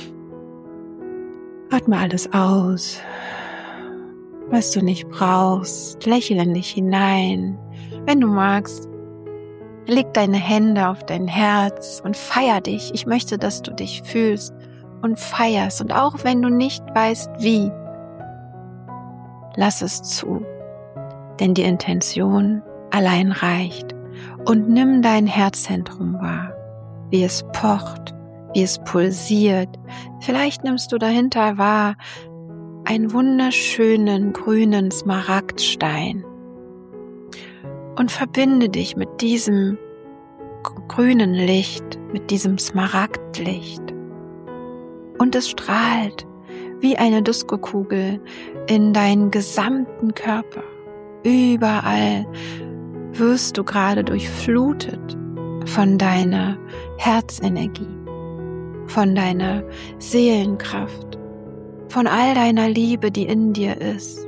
atme alles aus, was du nicht brauchst, lächle in dich hinein. Wenn du magst, leg deine Hände auf dein Herz und feier dich. Ich möchte, dass du dich fühlst und feierst. Und auch wenn du nicht weißt, wie, lass es zu. Denn die Intention allein reicht. Und nimm dein Herzzentrum wahr, wie es pocht, wie es pulsiert. Vielleicht nimmst du dahinter wahr einen wunderschönen grünen Smaragdstein und verbinde dich mit diesem grünen Licht, mit diesem Smaragdlicht. Und es strahlt wie eine Diskokugel in deinen gesamten Körper. Überall wirst du gerade durchflutet von deiner Herzenergie, von deiner Seelenkraft, von all deiner Liebe, die in dir ist.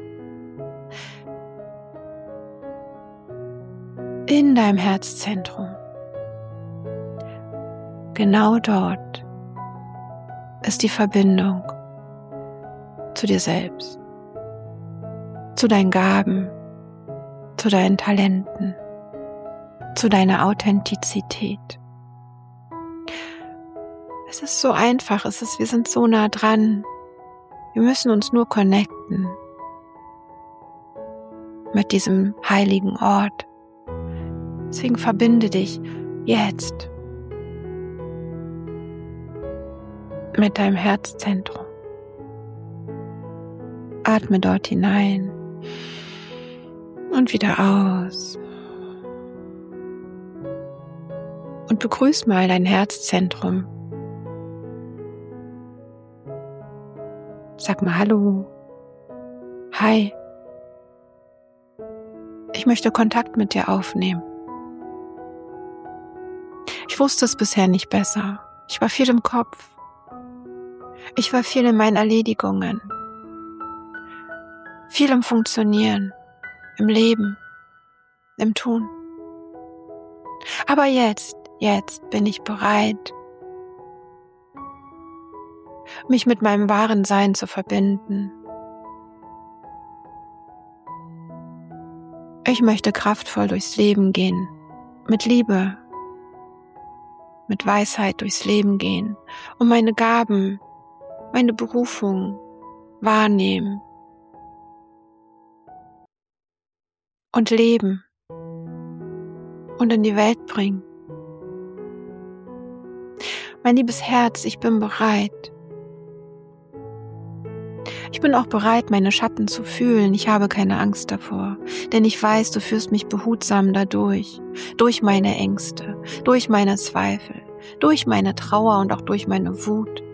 In deinem Herzzentrum, genau dort, ist die Verbindung zu dir selbst, zu deinen Gaben, zu deinen Talenten, zu deiner Authentizität. Es ist so einfach, es ist, wir sind so nah dran. Wir müssen uns nur connecten mit diesem heiligen Ort. Deswegen verbinde dich jetzt mit deinem Herzzentrum. Atme dort hinein und wieder aus. Und begrüß mal dein Herzzentrum. Sag mal Hallo. Hi. Ich möchte Kontakt mit dir aufnehmen. Ich wusste es bisher nicht besser. Ich war viel im Kopf. Ich war viel in meinen Erledigungen. Viel im Funktionieren, im Leben, im Tun. Aber jetzt, jetzt bin ich bereit, mich mit meinem wahren Sein zu verbinden. Ich möchte kraftvoll durchs Leben gehen, mit Liebe, mit Weisheit durchs Leben gehen und meine Gaben, meine Berufung wahrnehmen und leben und in die Welt bringen. Mein liebes Herz, ich bin bereit. Ich bin auch bereit, meine Schatten zu fühlen. Ich habe keine Angst davor, denn ich weiß, du führst mich behutsam dadurch, durch meine Ängste, durch meine Zweifel, durch meine Trauer und auch durch meine Wut.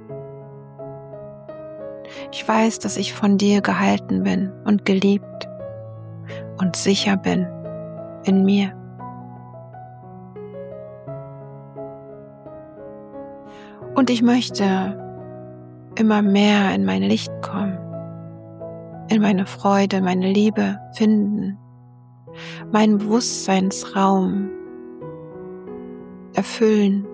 Ich weiß, dass ich von dir gehalten bin und geliebt und sicher bin in mir. Und ich möchte immer mehr in mein Licht kommen, in meine Freude, meine Liebe finden, meinen Bewusstseinsraum erfüllen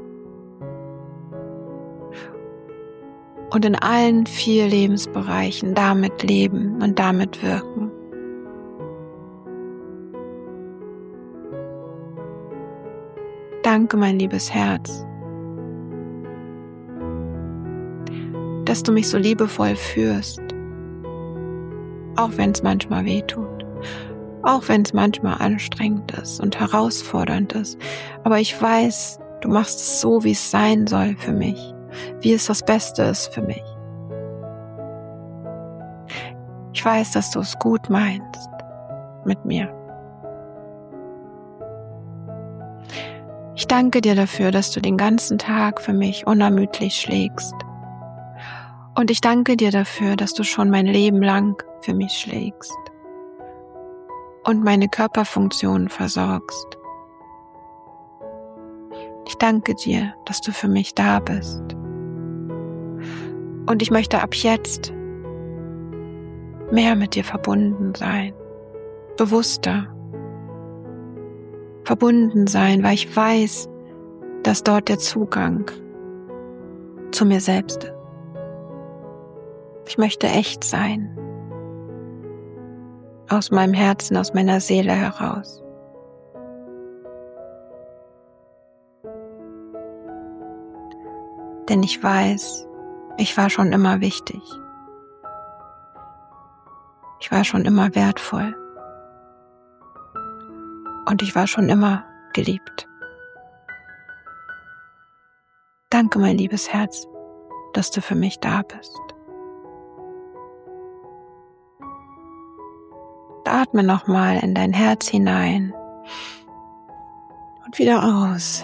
und in allen vier Lebensbereichen damit leben und damit wirken. Danke, mein liebes Herz, dass du mich so liebevoll führst, auch wenn es manchmal weh tut, auch wenn es manchmal anstrengend ist und herausfordernd ist. Aber ich weiß, du machst es so, wie es sein soll für mich, wie es das Beste ist für mich. Ich weiß, dass du es gut meinst mit mir. Ich danke dir dafür, dass du den ganzen Tag für mich unermüdlich schlägst. Und ich danke dir dafür, dass du schon mein Leben lang für mich schlägst und meine Körperfunktionen versorgst. Ich danke dir, dass du für mich da bist. Und ich möchte ab jetzt mehr mit dir verbunden sein, bewusster verbunden sein, weil ich weiß, dass dort der Zugang zu mir selbst ist. Ich möchte echt sein, aus meinem Herzen, aus meiner Seele heraus. Denn ich weiß, ich war schon immer wichtig. Ich war schon immer wertvoll. Und ich war schon immer geliebt. Danke, mein liebes Herz, dass du für mich da bist. Atme nochmal in dein Herz hinein und wieder aus.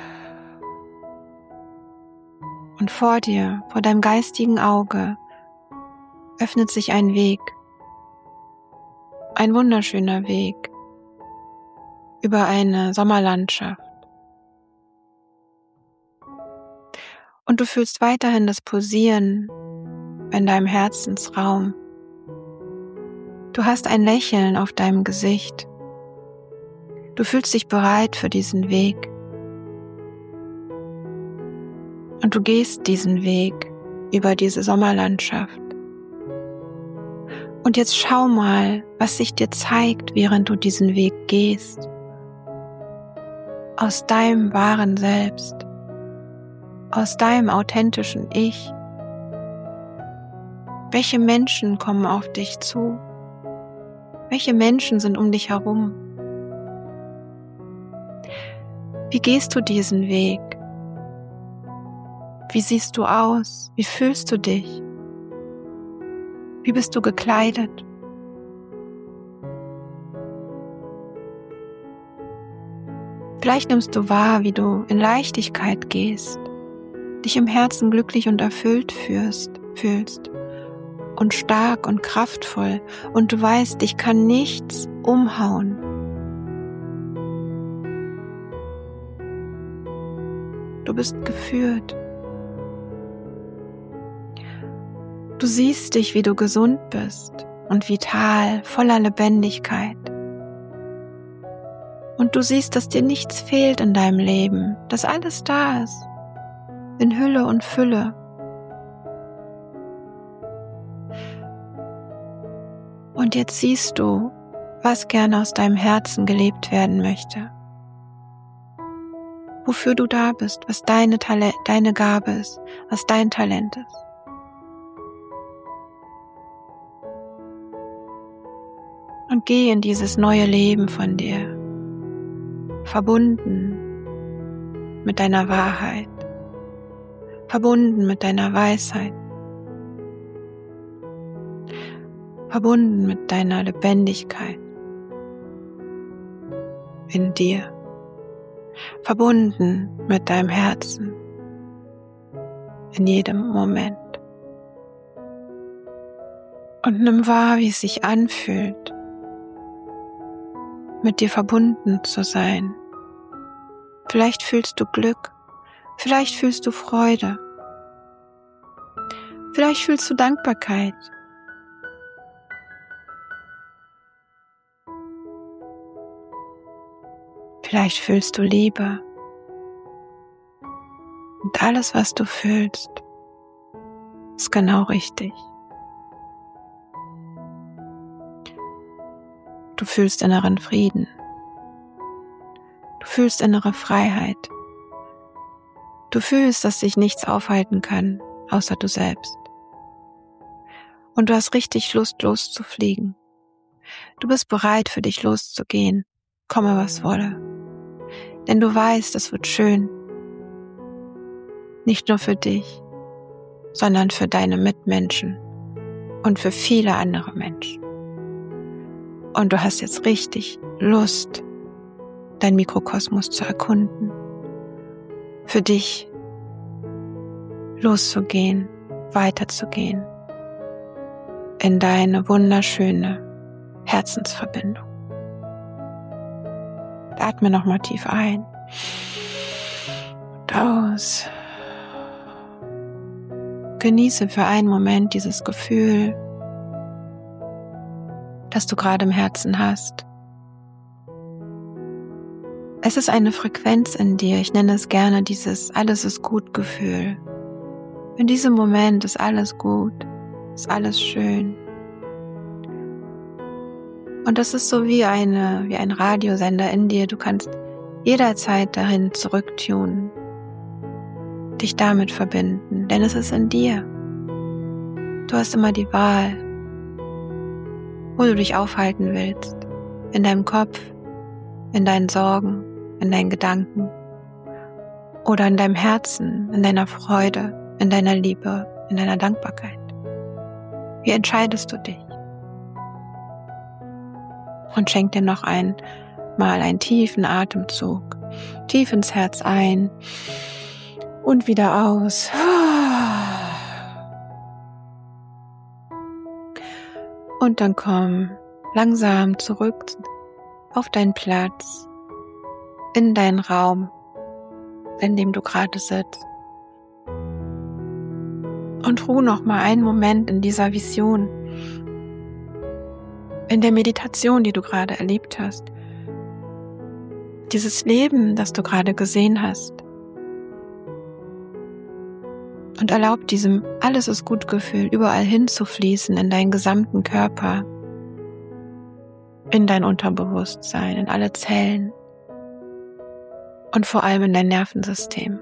Und vor dir, vor deinem geistigen Auge, öffnet sich ein Weg, ein wunderschöner Weg über eine Sommerlandschaft. Und du fühlst weiterhin das Pulsieren in deinem Herzensraum. Du hast ein Lächeln auf deinem Gesicht. Du fühlst dich bereit für diesen Weg. Und du gehst diesen Weg über diese Sommerlandschaft. Und jetzt schau mal, was sich dir zeigt, während du diesen Weg gehst. Aus deinem wahren Selbst, aus deinem authentischen Ich. Welche Menschen kommen auf dich zu? Welche Menschen sind um dich herum? Wie gehst du diesen Weg? Wie siehst du aus? Wie fühlst du dich? Wie bist du gekleidet? Vielleicht nimmst du wahr, wie du in Leichtigkeit gehst, dich im Herzen glücklich und erfüllt fühlst, fühlst und stark und kraftvoll, und du weißt, dich kann nichts umhauen. Du bist geführt. Du siehst dich, wie du gesund bist und vital, voller Lebendigkeit. Und du siehst, dass dir nichts fehlt in deinem Leben, dass alles da ist, in Hülle und Fülle. Und jetzt siehst du, was gerne aus deinem Herzen gelebt werden möchte. Wofür du da bist, was deine, Talent, deine Gabe ist, was dein Talent ist. Und geh in dieses neue Leben von dir, verbunden mit deiner Wahrheit, verbunden mit deiner Weisheit, verbunden mit deiner Lebendigkeit in dir, verbunden mit deinem Herzen in jedem Moment. Und nimm wahr, wie es sich anfühlt, mit dir verbunden zu sein. Vielleicht fühlst du Glück, vielleicht fühlst du Freude, vielleicht fühlst du Dankbarkeit. Vielleicht fühlst du Liebe. Und alles, was du fühlst, ist genau richtig. Du fühlst inneren Frieden. Du fühlst innere Freiheit. Du fühlst, dass dich nichts aufhalten kann, außer du selbst. Und du hast richtig Lust, loszufliegen. Du bist bereit, für dich loszugehen, komme was wolle. Denn du weißt, es wird schön. Nicht nur für dich, sondern für deine Mitmenschen und für viele andere Menschen. Und du hast jetzt richtig Lust, dein Mikrokosmos zu erkunden, für dich loszugehen, weiterzugehen in deine wunderschöne Herzensverbindung. Atme nochmal tief ein und aus. Genieße für einen Moment dieses Gefühl, das du gerade im Herzen hast. Es ist eine Frequenz in dir, ich nenne es gerne dieses Alles ist gut Gefühl. In diesem Moment ist alles gut, ist alles schön. Und das ist so wie eine, wie ein Radiosender in dir. Du kannst jederzeit dahin zurücktunen, dich damit verbinden, denn es ist in dir. Du hast immer die Wahl, wo du dich aufhalten willst. In deinem Kopf, in deinen Sorgen, in deinen Gedanken oder in deinem Herzen, in deiner Freude, in deiner Liebe, in deiner Dankbarkeit. Wie entscheidest du dich? Und schenk dir noch einmal einen tiefen Atemzug, tief ins Herz ein und wieder aus. Und dann komm langsam zurück auf deinen Platz, in deinen Raum, in dem du gerade sitzt. Und ruh noch mal einen Moment in dieser Vision, in der Meditation, die du gerade erlebt hast. Dieses Leben, das du gerade gesehen hast. Und erlaub diesem Alles ist gut Gefühl überall hinzufließen in deinen gesamten Körper, in dein Unterbewusstsein, in alle Zellen und vor allem in dein Nervensystem.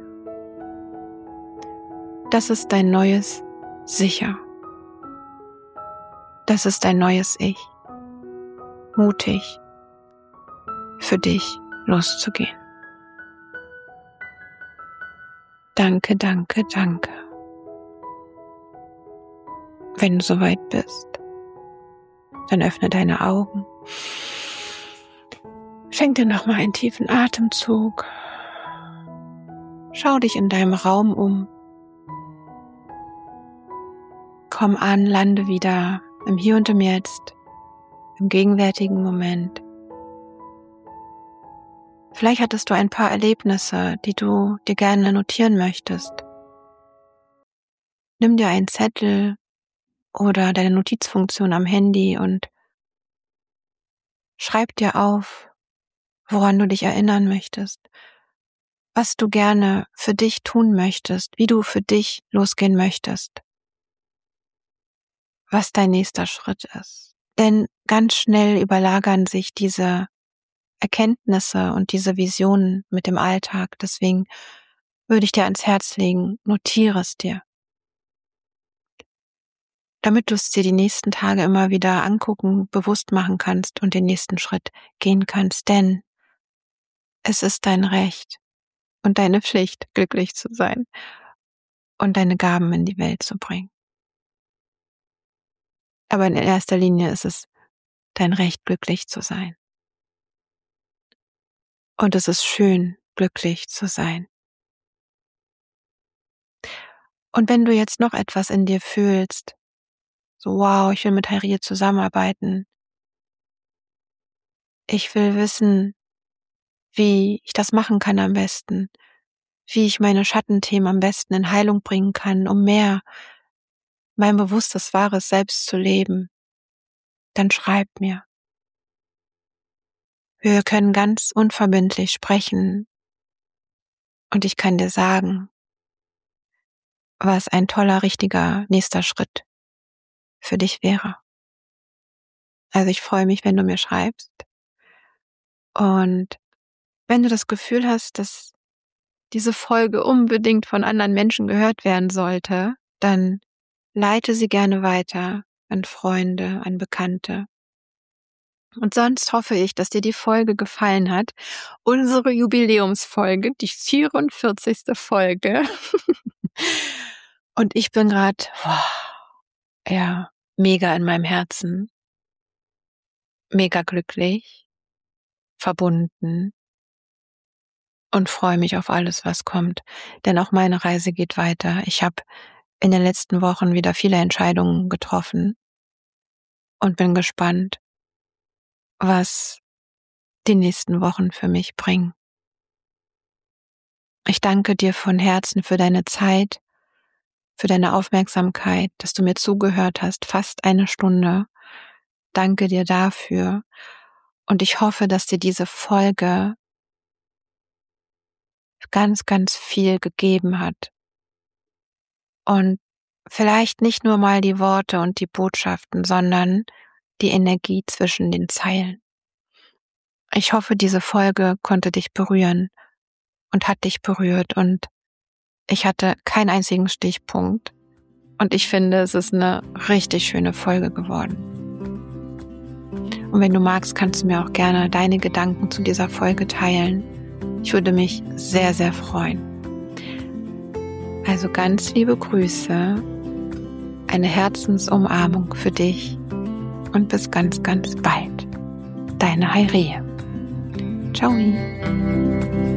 Das ist dein neues Sicher. Das ist dein neues Ich. Mutig, für dich loszugehen. Danke, danke, danke. Wenn du soweit bist, dann öffne deine Augen. Schenk dir nochmal einen tiefen Atemzug. Schau dich in deinem Raum um. Komm an, lande wieder im Hier und im Jetzt, im gegenwärtigen Moment. Vielleicht hattest du ein paar Erlebnisse, die du dir gerne notieren möchtest. Nimm dir einen Zettel oder deine Notizfunktion am Handy und schreib dir auf, woran du dich erinnern möchtest, was du gerne für dich tun möchtest, wie du für dich losgehen möchtest, was dein nächster Schritt ist. Denn ganz schnell überlagern sich diese Erkenntnisse und diese Visionen mit dem Alltag. Deswegen würde ich dir ans Herz legen, notiere es dir, damit du es dir die nächsten Tage immer wieder angucken, bewusst machen kannst und den nächsten Schritt gehen kannst. Denn es ist dein Recht und deine Pflicht, glücklich zu sein und deine Gaben in die Welt zu bringen. Aber in erster Linie ist es dein Recht, glücklich zu sein. Und es ist schön, glücklich zu sein. Und wenn du jetzt noch etwas in dir fühlst, so wow, ich will mit Harriet zusammenarbeiten, ich will wissen, wie ich das machen kann am besten, wie ich meine Schattenthemen am besten in Heilung bringen kann, um mehr mein bewusstes, wahres Selbst zu leben, dann schreib mir. Wir können ganz unverbindlich sprechen und ich kann dir sagen, was ein toller, richtiger nächster Schritt für dich wäre. Also ich freue mich, wenn du mir schreibst. Und wenn du das Gefühl hast, dass diese Folge unbedingt von anderen Menschen gehört werden sollte, dann leite sie gerne weiter an Freunde, an Bekannte. Und sonst hoffe ich, dass dir die Folge gefallen hat. Unsere Jubiläumsfolge, die vierundvierzigste Folge. Und ich bin gerade, ja, mega in meinem Herzen. Mega glücklich, verbunden und freue mich auf alles, was kommt. Denn auch meine Reise geht weiter. Ich habe in den letzten Wochen wieder viele Entscheidungen getroffen und bin gespannt, was die nächsten Wochen für mich bringen. Ich danke dir von Herzen für deine Zeit, für deine Aufmerksamkeit, dass du mir zugehört hast, fast eine Stunde. danke dir dafür. Und ich hoffe, dass dir diese Folge ganz, ganz viel gegeben hat. Und vielleicht nicht nur mal die Worte und die Botschaften, sondern die Energie zwischen den Zeilen. Ich hoffe, diese Folge konnte dich berühren und hat dich berührt und ich hatte keinen einzigen Stichpunkt. Und ich finde, es ist eine richtig schöne Folge geworden. Und wenn du magst, kannst du mir auch gerne deine Gedanken zu dieser Folge teilen. Ich würde mich sehr, sehr freuen. Also ganz liebe Grüße, eine Herzensumarmung für dich und bis ganz, ganz bald. Deine Heirie. Ciao.